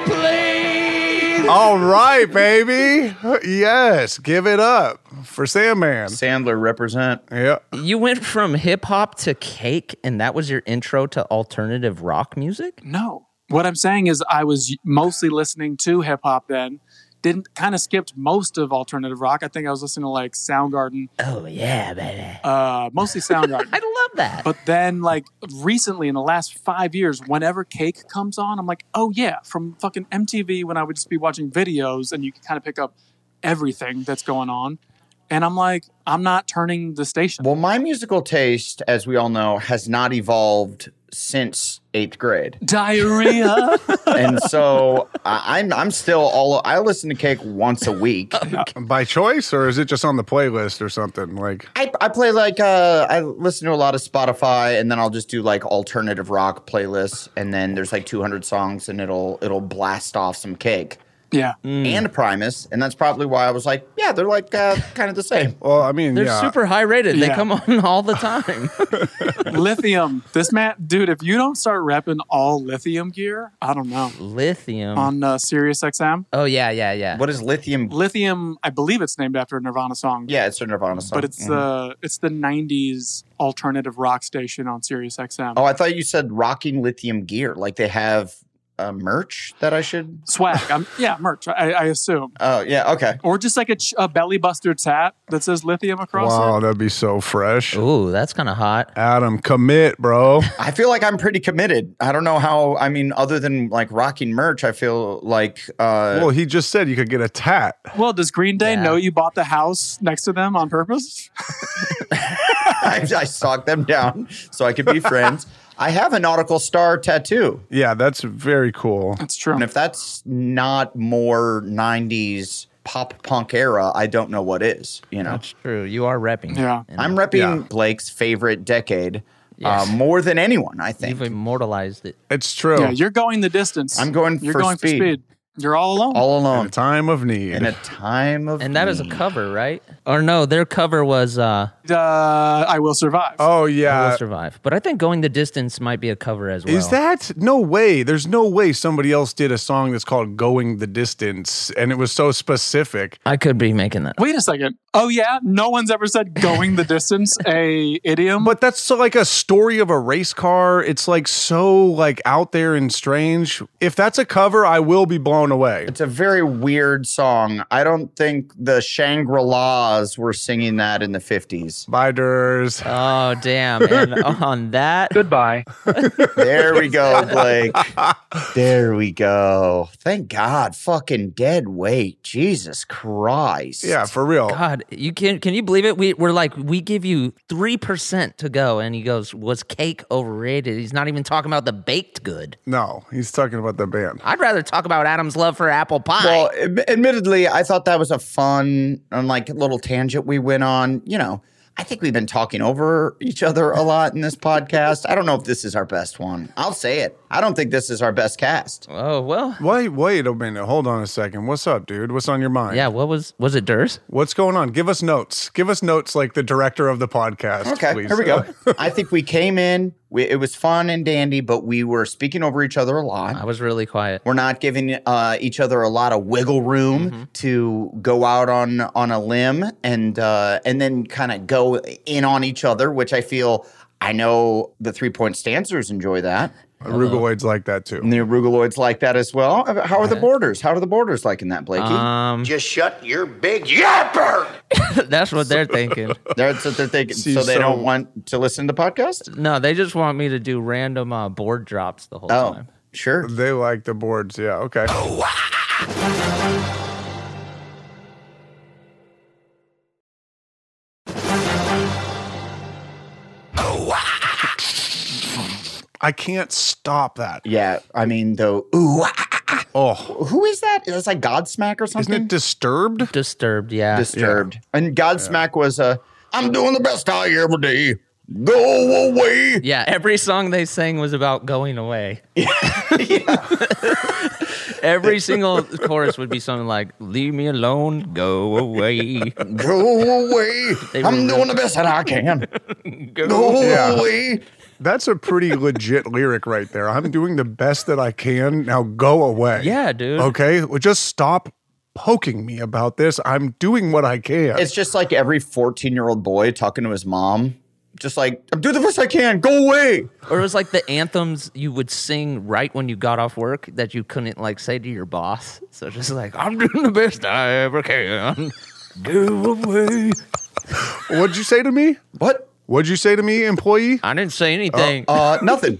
please. All right, baby. Yes, give it up for Sandman. Sandler represent. Yeah. you went from hip hop to Cake, and that was your intro to alternative rock music? no. What I'm saying is, I was mostly listening to hip hop then. Didn't kind of skipped most of alternative rock. I think I was listening to like Soundgarden, Oh, yeah, baby. uh, mostly Soundgarden. I love that. But then, like, recently in the last five years, whenever Cake comes on, I'm like, oh, yeah, from fucking M T V when I would just be watching videos and you can kind of pick up everything that's going on. And I'm like, I'm not turning the station. Well, my musical taste, as we all know, has not evolved since eighth grade, Diarrhea. and so I, I'm I'm still all. I listen to Cake once a week. By choice, or is it just on the playlist or something? Like, I, I play like uh, I listen to a lot of Spotify, and then I'll just do like alternative rock playlists, and then there's like two hundred songs, and it'll it'll blast off some Cake Yeah. and Primus, and that's probably why I was like, yeah, they're like uh, kind of the same. well, I mean, They're yeah. super high rated. They Yeah. come on all the time. Lithium. This man, dude, if you don't start repping all lithium gear, I don't know. Lithium. On uh, Sirius X M. oh, yeah, yeah, yeah. What is lithium? Lithium, I believe it's named after a Nirvana song. Yeah, it's a Nirvana song. But it's Mhm. the it's the nineties alternative rock station on Sirius X M. Oh, I thought you said rocking lithium gear, like they have uh, merch that I should. Swag. I'm, yeah, merch, I, I assume. Oh, yeah, okay. Or just like a, ch- a belly buster tat that says lithium across Wow, it. that'd be so fresh. Ooh, that's kind of hot. Adam, commit, bro. I feel like I'm pretty committed. I don't know how. I mean, other than like rocking merch, I feel like. Uh, Well, he just said you could get a tat. Well, does Green Day Yeah. know you bought the house next to them on purpose? I, I stalked them down so I could be friends. I have a nautical star tattoo, Yeah, that's very cool. That's true. and if that's not more nineties pop punk era, I don't know what is, you know? That's true. You are repping. Yeah. And I'm repping Yeah. Blake's favorite decade Yes. uh, more than anyone, I think. You've immortalized it. It's true. Yeah, you're going the distance. I'm going You're for going speed. for speed. You're all alone. All In a alone. time of need. In a time of And that is a need. cover, right? Or no, their cover was uh, Uh, I Will Survive. oh, I yeah. Will Survive. But I think Going the Distance might be a cover as well. Is that no way? There's no way somebody else did a song that's called "Going the Distance" and it was so specific. I could be making that. Wait a second. Oh, yeah? No one's ever said going the distance, a idiom? But that's so like a story of a race car. It's like so like out there and strange. If that's a cover, I will be blown away. It's a very weird song. I don't think the Shangri-Las were singing that in the fifties. Biders. Oh, damn. And on that, Goodbye. There we go, Blake. There we go. Thank God. Fucking dead weight. Jesus Christ. Yeah, for real. God, you can can you believe it? We we're like, we give you three percent to go, and he goes, was cake overrated? He's not even talking about the baked good. No, he's talking about the band. I'd rather talk about Adam's love for apple pie. Well, ad- admittedly, I thought that was a fun and like little tangent we went on. You know, I think we've been talking over each other a lot in this podcast. I don't know if this is our best one. I'll say it. I don't think this is our best cast. oh, well. Wait, wait a minute. Hold on a second. What's up, dude? What's on your mind? Yeah, what was, was it Durs? What's going on? Give us notes. Give us notes like the director of the podcast, Okay, please. here we go. I think we came in. We, it was fun and dandy, but we were speaking over each other a lot. I was really quiet. We're not giving uh, each other a lot of wiggle room Mm-hmm. to go out on on a limb and uh, and then kind of go in on each other, which I feel I know the three point stancers enjoy that. Arugaloids like that too. And the arugaloids like that as well. How are the borders? How are the borders liking that, Blakey? Um, Just shut your big yapper. that's what they're thinking. That's what they're thinking. See, so they so- don't want to listen to the podcast? No, they just want me to do random uh, board drops the whole Oh, time. sure. They like the boards. Yeah, okay. I can't stop that. Yeah, I mean, though, ooh, ah, ah, ah. Oh, Who is that? Is that like Godsmack or something? isn't it Disturbed? Disturbed, yeah. Disturbed. And Godsmack was a, I'm doing the best I ever did. Go away. yeah, every song they sang was about going away. Every single chorus would be something like, leave me alone, go away. Go away. They I'm were- doing the best that I can. Go Go Yeah. away. That's a pretty legit lyric right there. I'm doing the best that I can. Now go away. Yeah, dude. Okay? Well, just stop poking me about this. I'm doing what I can. It's just like every fourteen-year-old boy talking to his mom. Just like, I'm doing the best I can. Go away. Or it was like the anthems you would sing right when you got off work that you couldn't like say to your boss. So just like, I'm doing the best I ever can. Go away. What'd you say to me? What? What'd you say to me, employee? I didn't say anything. Uh, nothing.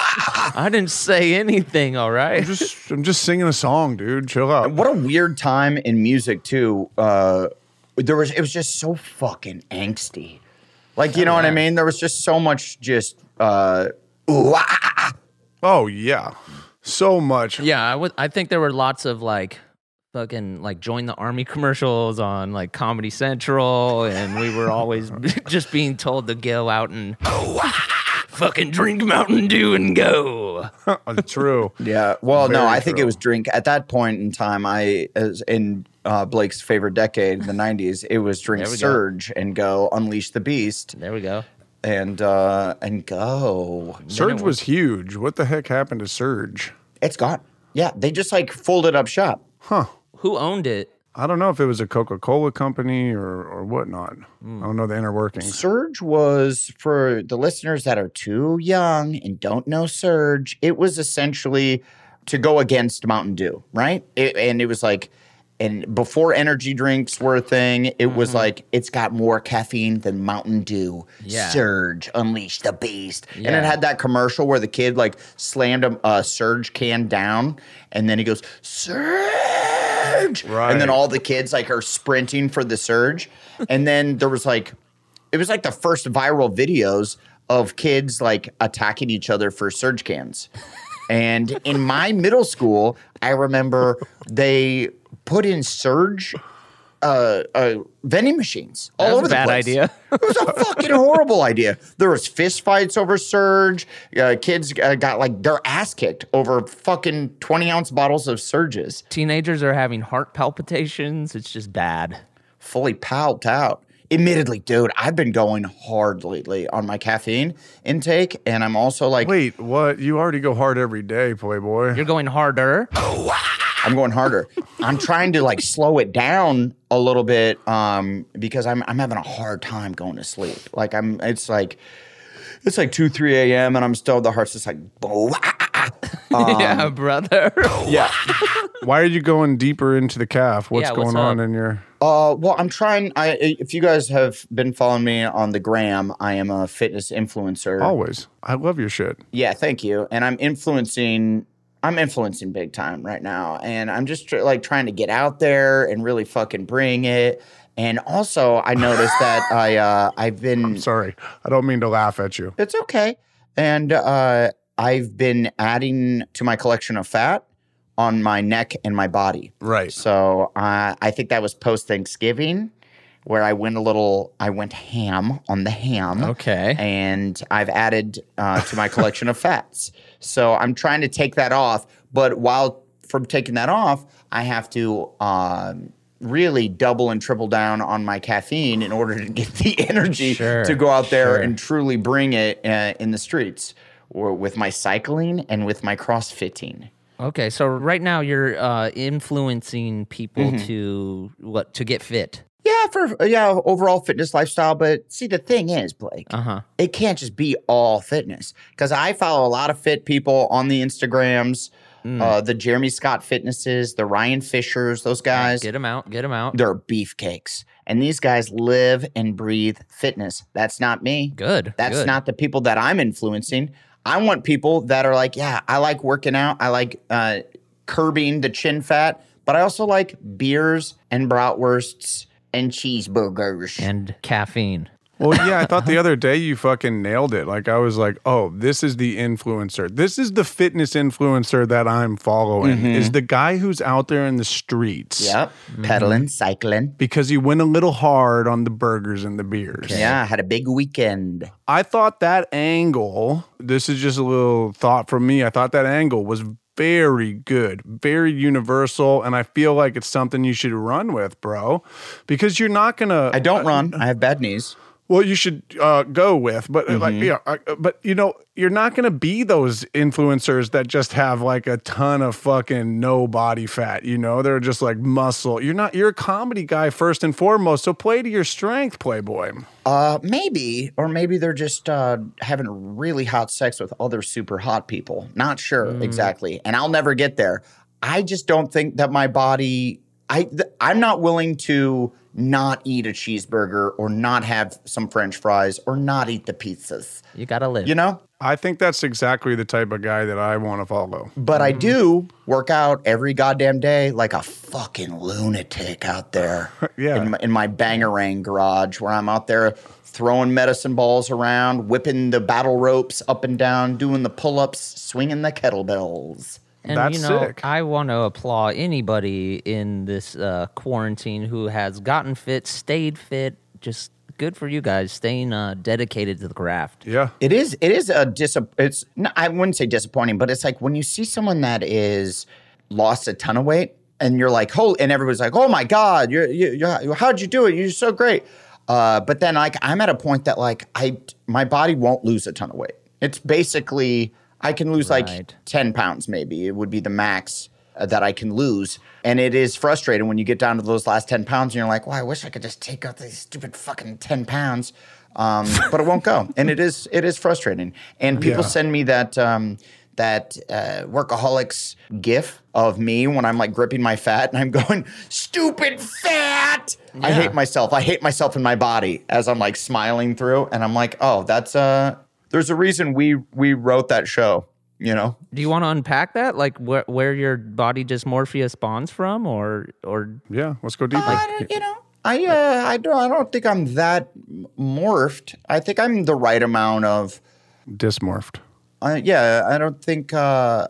I didn't say anything, all right? I'm just I'm just singing a song, dude. Chill out. What a weird time in music too. Uh, there was it was just so fucking angsty. Like, you know what I mean? There was just so much just uh ooh, ah. Oh yeah. So much. Yeah, I would. I think there were lots of like fucking like join the army commercials on like Comedy Central, and we were always just being told to go out and fucking drink Mountain Dew and go. True. Yeah. Well, no, Very I think true. it was drink at that point in time. I as in uh, Blake's favorite decade, the nineties. It was drink There we go. Surge and go unleash the beast There we go. and uh and go. Surge was huge. What the heck happened to Surge? It's gone. Yeah, they just like folded up shop. Huh. Who owned it? I don't know if it was a Coca-Cola company or or whatnot. I don't know the inner workings. Surge was, for the listeners that are too young and don't know Surge, it was essentially to go against Mountain Dew, right? It, and it was like, and before energy drinks were a thing, it was like, it's got more caffeine than Mountain Dew. Yeah. Surge, unleash the beast. And Yeah. it had that commercial where the kid like slammed a, a Surge can down, and then he goes, Surge! Right. And then all the kids like are sprinting for the Surge. And then there was like, it was like the first viral videos of kids like attacking each other for Surge cans. And in my middle school, I remember they put in Surge uh, uh, vending machines all That's over a the bad place. idea. It was a fucking horrible idea. There was fist fights over Surge. Uh, kids uh, got like their ass kicked over fucking twenty ounce bottles of Surges. Teenagers are having heart palpitations. It's just bad. Fully palped out. Admittedly, dude, I've been going hard lately on my caffeine intake, and I'm also like, Wait, what? You already go hard every day, Playboy. You're going harder. I'm going harder. I'm trying to like slow it down a little bit um, because I'm I'm having a hard time going to sleep. Like I'm, it's like it's like two, three a.m. and I'm still the heart's just like, oh, ah, ah, ah. Um, yeah, brother. yeah. Why are you going deeper into the calf? What's Yeah, what's going on up? in your? Uh, well, I'm trying. I if you guys have been following me on the gram, I am a fitness influencer. Always. I love your shit. Yeah, thank you. And I'm influencing. I'm influencing big time right now, and I'm just tr- like trying to get out there and really fucking bring it. And also, I noticed that I uh, I've been. I'm sorry. I don't mean to laugh at you. It's okay. And uh, I've been adding to my collection of fat on my neck and my body. Right. So uh, I think that was post Thanksgiving, where I went a little. I went ham on the ham. Okay. And I've added uh, to my collection of fats. So I'm trying to take that off. But while from taking that off, I have to um, really double and triple down on my caffeine in order to get the energy Sure, to go out there sure. and truly bring it uh, in the streets, or with my cycling and with my CrossFitting. Okay, so right now you're uh, influencing people Mm-hmm. to what to get fit. Yeah, for yeah, overall fitness lifestyle. But see, the thing is, Blake, Uh-huh. it can't just be all fitness. Because I follow a lot of fit people on the Instagrams, Mm. uh, the Jeremy Scott Fitnesses, the Ryan Fishers, those guys. Get them out. Get them out. They're beefcakes. And these guys live and breathe fitness. That's not me. Good. That's good. not the people that I'm influencing. I want people that are like, yeah, I like working out. I like uh, curbing the chin fat. But I also like beers and bratwursts and cheeseburgers. and caffeine. Well, yeah, I thought the other day you fucking nailed it. Like, I was like, oh, this is the influencer. This is the fitness influencer that I'm following, Mm-hmm. is the guy who's out there in the streets. Yep. Mm-hmm. Pedaling, cycling. Because he went a little hard on the burgers and the beers. Yeah, I had a big weekend. I thought that angle, this is just a little thought from me, I thought that angle was very good, very universal, and I feel like it's something you should run with, bro. Because you're not going to... I don't run. I have bad knees. Well, you should uh, go with, but uh, like, Mm-hmm. yeah, uh, but you know, you're not going to be those influencers that just have like a ton of fucking no body fat. You know, they're just like muscle. You're not. You're a comedy guy first and foremost. So play to your strength, Playboy. Uh, maybe, or maybe they're just uh, having really hot sex with other super hot people. Not sure Mm. exactly, and I'll never get there. I just don't think that my body. I th- I'm not willing to not eat a cheeseburger or not have some French fries or not eat the pizzas. You gotta live. You know. I think that's exactly the type of guy that I want to follow. But I do work out every goddamn day like a fucking lunatic out there. Yeah. In my, in my Bangarang garage where I'm out there throwing medicine balls around, whipping the battle ropes up and down, doing the pull-ups, swinging the kettlebells. And That's you know, sick. I want to applaud anybody in this uh, quarantine who has gotten fit, stayed fit. Just good for you guys, staying uh, dedicated to the craft. Yeah. It is. It is a dis. It's. No, I wouldn't say disappointing, but it's like when you see someone that is lost a ton of weight, and you're like, "Oh!" and everybody's like, "Oh my god, you're, you, you, how'd you do it? You're so great." Uh, but then, like, I'm at a point that like I, my body won't lose a ton of weight. It's basically I can lose Right. like ten pounds, maybe it would be the max uh, that I can lose. And it is frustrating when you get down to those last ten pounds and you're like, well, I wish I could just take out these stupid fucking ten pounds. Um, but it won't go. And it is it is frustrating. And people Yeah. send me that um, that uh, workaholics gif of me when I'm like gripping my fat and I'm going, stupid fat. I hate myself. I hate myself in my body as I'm like smiling through. And I'm like, oh, that's uh there's a reason we we wrote that show, you know? Do you want to unpack that, like where where your body dysmorphia spawns from, or or Yeah. Let's go deeper. I don't- you know, I uh, I don't I don't think I'm that morphed. I think I'm the right amount of Dysmorphed. uh, yeah. I don't think uh,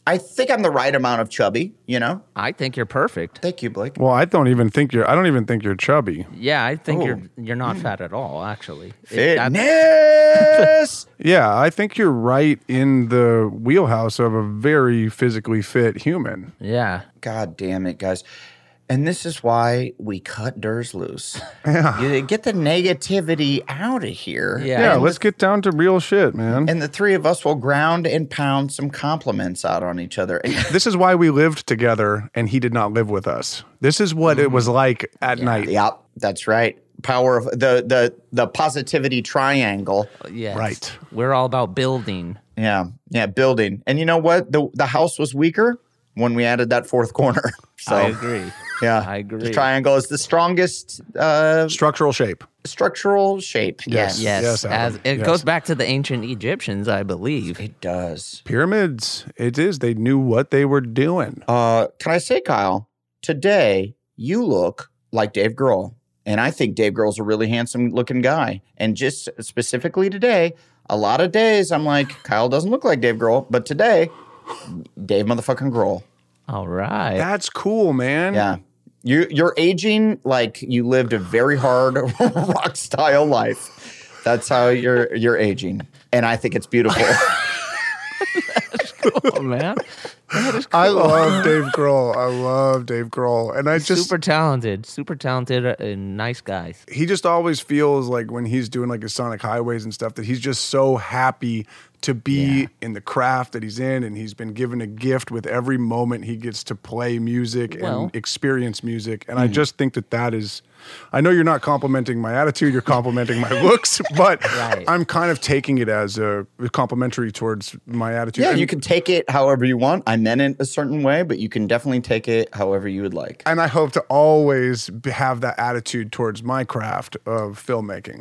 I think I'm the right amount of chubby, you know? I think you're perfect. Thank you, Blake. Well, I don't even think you're. I don't even think you're chubby. Yeah, I think Oh. you're you're not fat at all. Actually, It- that's- Fitness! Yeah, I think you're right in the wheelhouse of a very physically fit human. yeah. God damn it, guys. And this is why we cut Durs loose. Yeah. You get the negativity out of here. Yeah. Yeah, And let's get down to real shit, man. And the three of us will ground and pound some compliments out on each other. And This is why we lived together and he did not live with us. This is what it was like at night. yep, that's right. Power of the the the positivity triangle. Yes. Right. We're all about building. Yeah, yeah, building. And you know what? The the house was weaker when we added that fourth corner. So I agree. yeah, I agree. The triangle is the strongest uh, Structural shape. structural shape. Yes. Yes, Yes, Yes, Adam. as it Yes. goes back to the ancient Egyptians, I believe. it does. Pyramids. It is. They knew what they were doing. Uh, can I say, Kyle? Today you look like Dave Grohl, and I think Dave Grohl's a really handsome looking guy. And just specifically today, a lot of days I'm like, Kyle doesn't look like Dave Grohl, but today, Dave motherfucking Grohl. All right. That's cool, man. Yeah. You, you're aging like you lived a very hard rock style life. That's how you're you're aging. And I think it's beautiful. Oh, man. That is cool. I love Dave Grohl. I love Dave Grohl. And I just super talented, super talented, uh, and nice guys. he just always feels like when he's doing like his Sonic Highways and stuff that he's just so happy to be Yeah. in the craft that he's in, and he's been given a gift with every moment he gets to play music Well- and experience music. And I just think that that is, I know you're not complimenting my attitude, you're complimenting my looks, but Right. I'm kind of taking it as a complimentary towards my attitude. Yeah, And- you can take it however you want. I meant it a certain way, but you can definitely take it however you would like. And I hope to always be- have that attitude towards my craft of filmmaking.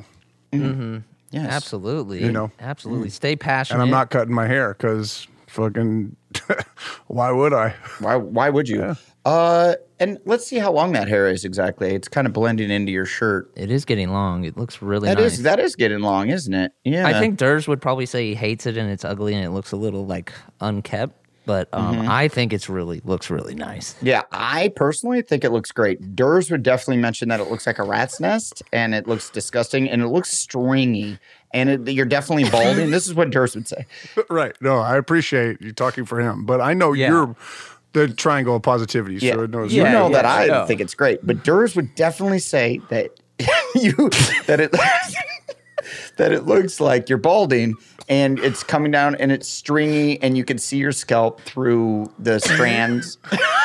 Yes. Absolutely. You know. Absolutely. Stay passionate. And I'm not cutting my hair because fucking, why would I? Why why would you? Uh and let's see how long that hair is exactly. It's kind of blending into your shirt. It is getting long. It looks really That nice. is that is getting long, isn't it? Yeah. I think Durs would probably say he hates it and it's ugly and it looks a little like unkept. But um, Mm-hmm. I think it's really looks really nice. Yeah, I personally think it looks great. Durs would definitely mention that it looks like a rat's nest and it looks disgusting and it looks stringy and it, you're definitely balding. This is what Durs would say. Right. No, I appreciate you talking for him, but I know Yeah. you're the triangle of positivity, Yeah, so it knows. you Yeah, know yeah, that I yeah. think it's great, but Durs would definitely say that you that it that it looks like you're balding and it's coming down and it's stringy and you can see your scalp through the strands.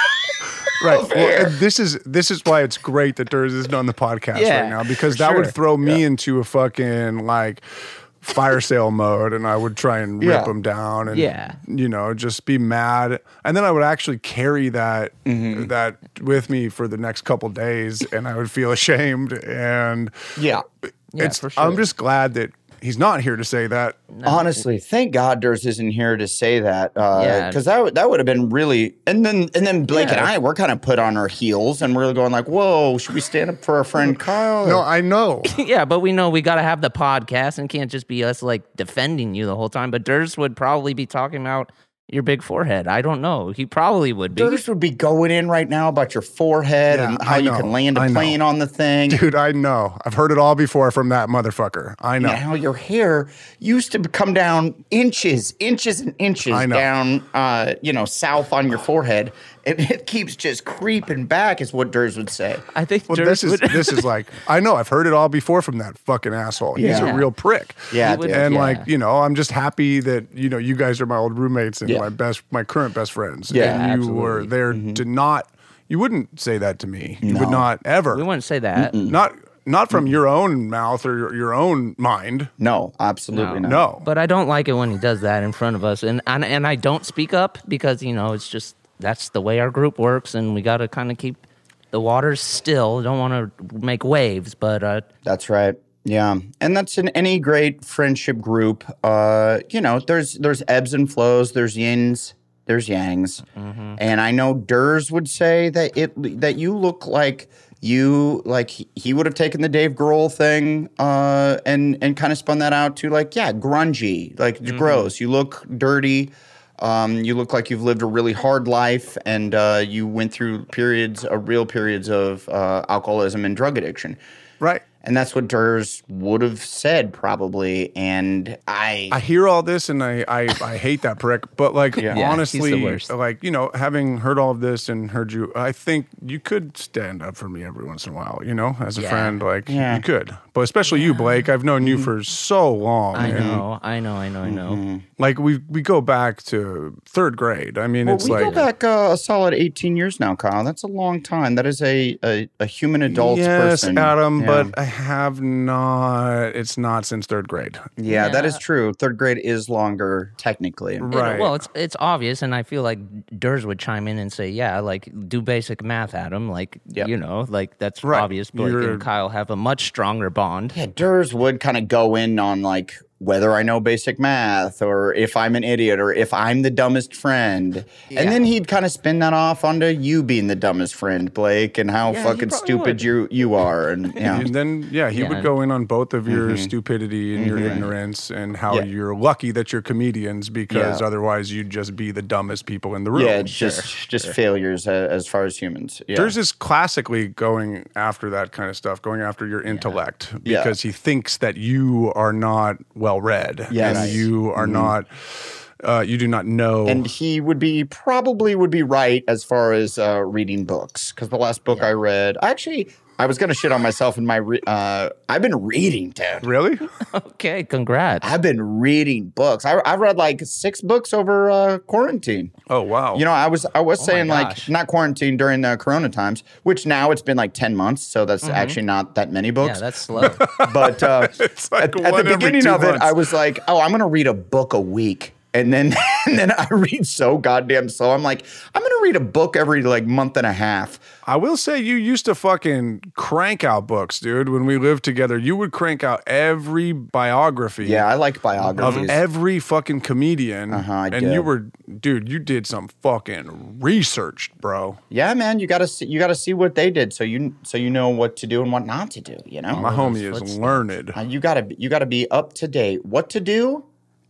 Right. Well, and this is this is why it's great that Durs isn't on the podcast Yeah, right now, because for that would sure. throw me into a fucking like fire sale mode, and I would try and rip Yeah. him down, and Yeah. you know, just be mad, and then I would actually carry that Mm-hmm. that with me for the next couple days, and I would feel ashamed, and Yeah. Yeah, it's. for sure. I'm just glad that he's not here to say that. Honestly, thank God Durs isn't here to say that. Uh, Yeah. because that would that would have been really. And then and then Blake and Yeah. I we're kind of put on our heels and we're going like, whoa, should we stand up for our friend Kyle? No, I know. Yeah, but we know we got to have the podcast and can't just be us like defending you the whole time. But Durs would probably be talking about your big forehead. I don't know. He probably would be. Durs would be going in right now about your forehead Yeah, and how I you know. can land a I know. plane on the thing. Dude, I know. I've heard it all before from that motherfucker. I know. And how your hair used to come down inches, inches and inches I know. down, uh, you know, south on your forehead, and it keeps just creeping back, is what Durs would say. I think Well, Durs this is would. this is like I know I've heard it all before from that fucking asshole. He's Yeah. a real prick. Yeah, He would- dude. And Yeah. like, you know, I'm just happy that, you know, you guys are my old roommates and Yeah. my best my current best friends. Yeah, and you were absolutely. there Mm-hmm. to not you wouldn't say that to me. You would not ever. we wouldn't say that. Not not from your own mouth or your, your own mind. No, absolutely not. No. But I don't like it when he does that in front of us, and and, and I don't speak up because you know it's just that's the way our group works, and we got to kind of keep the waters still. Don't want to make waves, but uh, That's right. Yeah, and that's in any great friendship group. Uh, you know, there's there's ebbs and flows. There's yins. There's yangs. And I know Durs would say that it that you look like you like he, he would have taken the Dave Grohl thing uh, and and kind of spun that out to like yeah grungy, like gross. You look dirty. Um, you look like you've lived a really hard life, and uh, you went through periods, uh, real periods of uh, alcoholism and drug addiction. Right. And that's what Durs would have said, probably. And I, I hear all this, and I, I, I hate that prick. But like, Yeah. Yeah, honestly, he's the worst. like, you know, having heard all of this and heard you, I think you could stand up for me every once in a while. You know, as a Yeah. friend, like Yeah. you could. But especially you, Blake. I've known you for so long. I and, know, I know, I know, I know. Like we we go back to third grade. I mean, well, it's we like go back uh, a solid eighteen years now, Kyle. That's a long time. That is a a, a human adult yes, person. Adam, Yeah. but I have not. It's not since third grade. Yeah, that Yeah. is true. Third grade is longer, technically. It- Right. well, it's it's obvious, and I feel like Durs would chime in and say, "Yeah, like do basic math, Adam. Like Yep. you know, like that's Right. obvious." Blake You're- and Kyle have a much stronger bond. Yeah, Durs would kind of go in on like whether I know basic math or if I'm an idiot or if I'm the dumbest friend. Yeah. And then he'd kind of spin that off onto you being the dumbest friend, Blake, and how Yeah, he fucking probably stupid would. you you are. And yeah. And then, yeah, he Yeah. would go in on both of your stupidity and your ignorance and how Yeah. you're lucky that you're comedians because Yeah. otherwise you'd just be the dumbest people in the room. Yeah, it's just just failures uh, as far as humans. Yeah. Durs is classically going after that kind of stuff, going after your intellect Yeah. because he thinks that you are not well read Yes. and you are not, uh, you do not know. And he would be probably would be right as far as uh, reading books, because the last book I read, actually, I was going to shit on myself in my. Re- uh, I've been reading, dude. Really? Okay, congrats. I've been reading books. I, I've read like six books over uh, quarantine. Oh, wow. You know, I was I was Oh my saying like gosh. not quarantine during the Corona times, which now it's been like ten months, so that's actually not that many Mm-hmm. yeah, books. that's slow. But uh, It's like at, at one the every beginning two of it, months. I was like, oh, I'm going to read a book a week. And then, and then I read so goddamn slow. I'm like, I'm going to read a book every like month and a half. I will say you used to fucking crank out books, dude. When we lived together, you would crank out every biography. Yeah, I like Of biographies. every fucking comedian. Uh-huh, I and did. you were, dude, you did some fucking research, bro. yeah, man, you got to see you got to see what they did, so you so you know what to do and what not to do. You know, My homie is footsteps. learned. Uh, you got to you got to be up to date. What to do?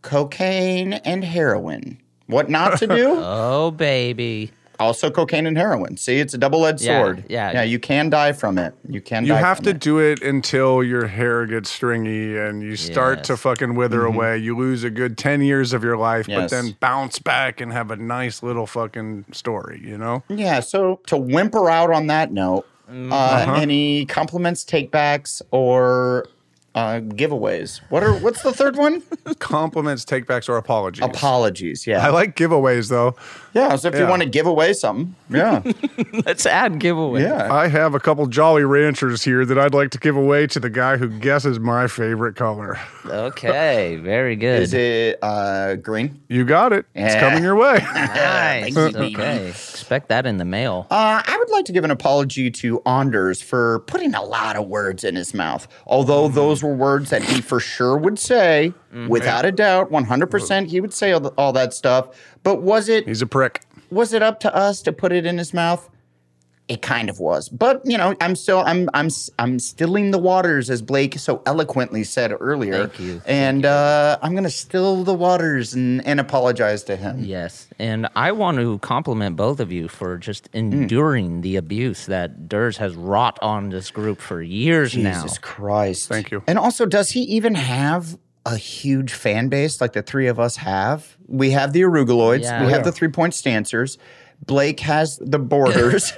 Cocaine and heroin. What not to do? Oh baby. Also cocaine and heroin. See, it's a double-edged Yeah, sword. yeah. Yeah, you can die from it. You can You die have from to it. do it until your hair gets stringy and you start Yes. to fucking wither away. You lose a good ten years of your life, but Mm-hmm. Yes. then bounce back and have a nice little fucking story, you know? Yeah, so to whimper out on that note, Mm-hmm. uh, Uh-huh. any compliments, takebacks, or uh, giveaways? What are what's the third one? Compliments, takebacks, or apologies. Apologies. Yeah, I like giveaways, though. yeah. So if you Yeah. want to give away something, yeah, Let's add giveaway. yeah. I have a couple Jolly Ranchers here that I'd like to give away to the guy who guesses my favorite color. Okay, very good. Is it uh, green? You got it. It's Yeah. coming your way. Nice. Okay. Expect that in the mail. Uh, I would like to give an apology to Anders for putting a lot of words in his mouth. Although those were words that he for sure would say, without a doubt, one hundred percent he would say all, th- all that stuff. But was it He's a prick. was it up to us to put it in his mouth? It kind of was. But, you know, I'm still I'm I'm I'm stilling the waters, as Blake so eloquently said earlier. Thank you. And uh, I'm going to still the waters and, and apologize to him. Yes, and I want to compliment both of you for just enduring the abuse that Durs has wrought on this group for years now. Jesus Christ. Thank you. And also, does he even have a huge fan base like the three of us have? We have the Arugaloids. Yeah. We have Yeah. the three-point stancers. Blake has the Borders.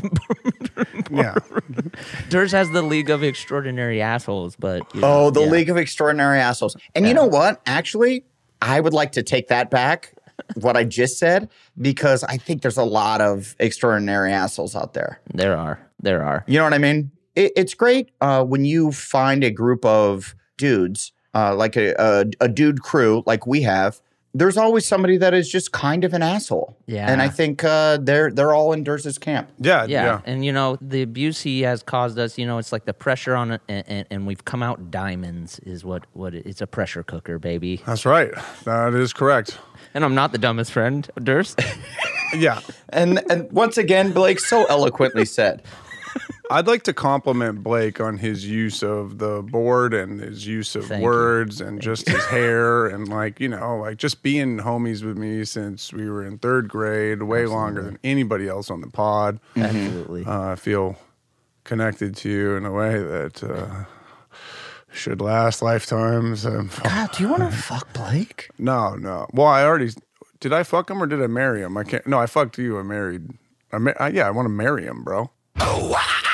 Yeah. Durs has the League of Extraordinary Assholes, but you know, oh, the yeah. League of Extraordinary Assholes. And you know what? Actually, I would like to take that back, what I just said, because I think there's a lot of extraordinary assholes out there. There are, there are. You know what I mean? It, it's great uh, when you find a group of dudes, uh, like a, a, a dude crew like we have. There's always somebody that is just kind of an asshole. Yeah. And I think uh, they're they're all in Durs's camp. Yeah. Yeah. Yeah. and you know the abuse he has caused us. You know, it's like the pressure on it, and, and, and we've come out diamonds. Is what what it, it's a pressure cooker, baby. That's right. That is correct. And I'm not the dumbest friend, Durs. Yeah. And and once again, Blake so eloquently said, I'd like to compliment Blake on his use of the board and his use of Thank words you. and Thank just you. his hair and like, you know, like just being homies with me since we were in third grade, way Absolutely. longer than anybody else on the pod. Absolutely. Uh, I feel connected to you in a way that uh, should last lifetimes. Um, God, do you want to fuck Blake? No, no. Well, I already did. I fuck him or did I marry him? I can't. No, I fucked you. I married. I, ma- I yeah. I want to marry him, bro. Oh.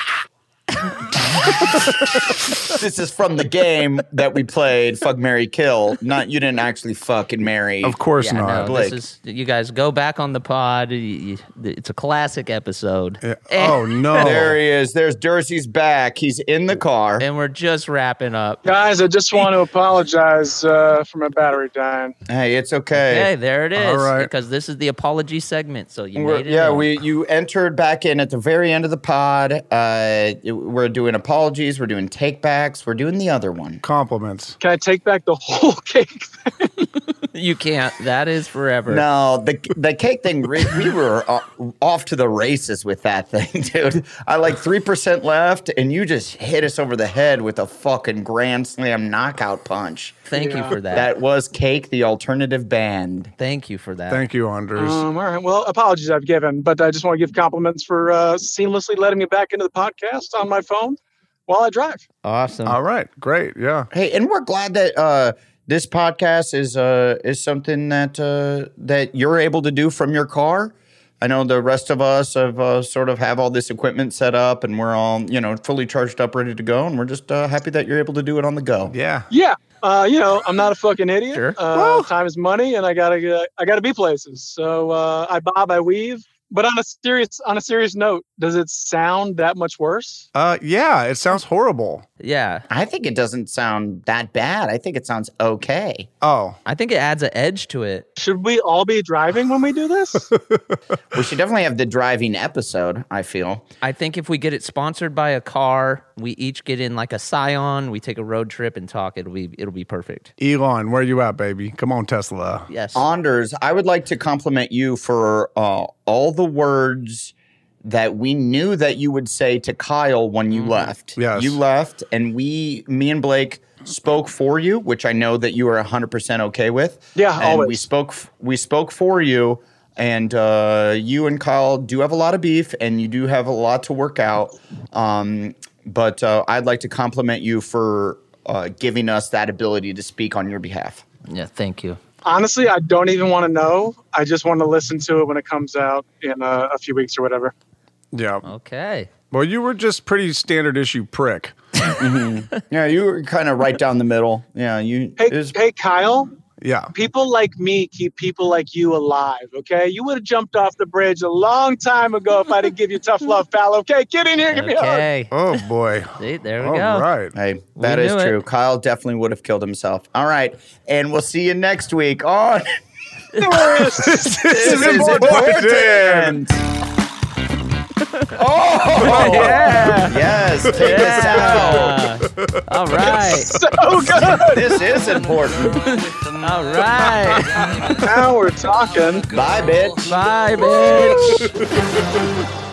This is from the game that we played, Fuck, Marry, Kill. Not you didn't actually fuck and marry. Of course yeah, not. No, Blake. This is, you guys go back on the pod. You- you- It's a classic episode. Yeah. Oh no! There he is. There's Jersey's back. He's in the car. And we're just wrapping up. Guys, I just want to apologize uh, for my battery dying. Hey, it's okay. Okay, there it is. All right. Because this is the apology segment, so you We're- made it. yeah, in. we you entered back in at the very end of the pod. Uh, it- we're doing apologies. We're doing takebacks. We're doing the other one. Compliments. Can I take back the whole cake thing? You can't. That is forever. No, the the cake thing. We, we were uh, off to the races with that thing, dude. I like three percent left, and you just hit us over the head with a fucking grand slam knockout punch. Thank Yeah. you for that. That was Cake, the alternative band. Thank you for that. Thank you, Anders. Um, all right. Well, apologies I've given, but I just want to give compliments for uh, seamlessly letting me back into the podcast on my phone while I drive. Awesome. All right, great. Yeah. Hey, and we're glad that uh, this podcast is uh, is something that uh, that you're able to do from your car. I know the rest of us have uh, sort of have all this equipment set up, and we're all you know fully charged up, ready to go, and we're just uh, happy that you're able to do it on the go. Yeah. Yeah. Uh, you know, I'm not a fucking idiot. Sure. Uh, time is money, and I gotta get, I gotta be places. So uh, I bob, I weave. But on a serious on a serious note, does it sound that much worse? Uh, yeah. It sounds horrible. Yeah. I think it doesn't sound that bad. I think it sounds okay. Oh, I think it adds an edge to it. Should we all be driving when we do this? We should definitely have the driving episode, I feel. I think if we get it sponsored by a car, we each get in like a Scion, we take a road trip and talk, it'll be it'll be perfect. Elon, where you at, baby? Come on, Tesla. Yes. Anders, I would like to compliment you for uh, all the words that we knew that you would say to Kyle when you left. Yes. You left, and we, me and Blake, spoke for you, which I know that you are one hundred percent okay with. Yeah, and always. we spoke. We spoke for you, and uh, you and Kyle do have a lot of beef, and you do have a lot to work out. Um, but uh, I'd like to compliment you for uh, giving us that ability to speak on your behalf. Yeah, thank you. Honestly, I don't even want to know. I just want to listen to it when it comes out in a, a few weeks or whatever. Yeah. Okay. Well, you were just pretty standard issue prick. Mm-hmm. Yeah, you were kind of right down the middle. Yeah, you. Hey, it was- hey, Kyle. Yeah. People like me keep people like you alive, okay? You would have jumped off the bridge a long time ago if I didn't give you tough love, pal, okay? Get in here, give me a hug. Okay. Oh boy. See, there we All go. right. Hey, that is knew it. true. Kyle definitely would have killed himself. All right, and we'll see you next week on This is Important. Oh, Yeah. yes, take us out. Yeah. All right. So good. This is important. All right. Now we're talking. Bye, bitch. Bye, bitch.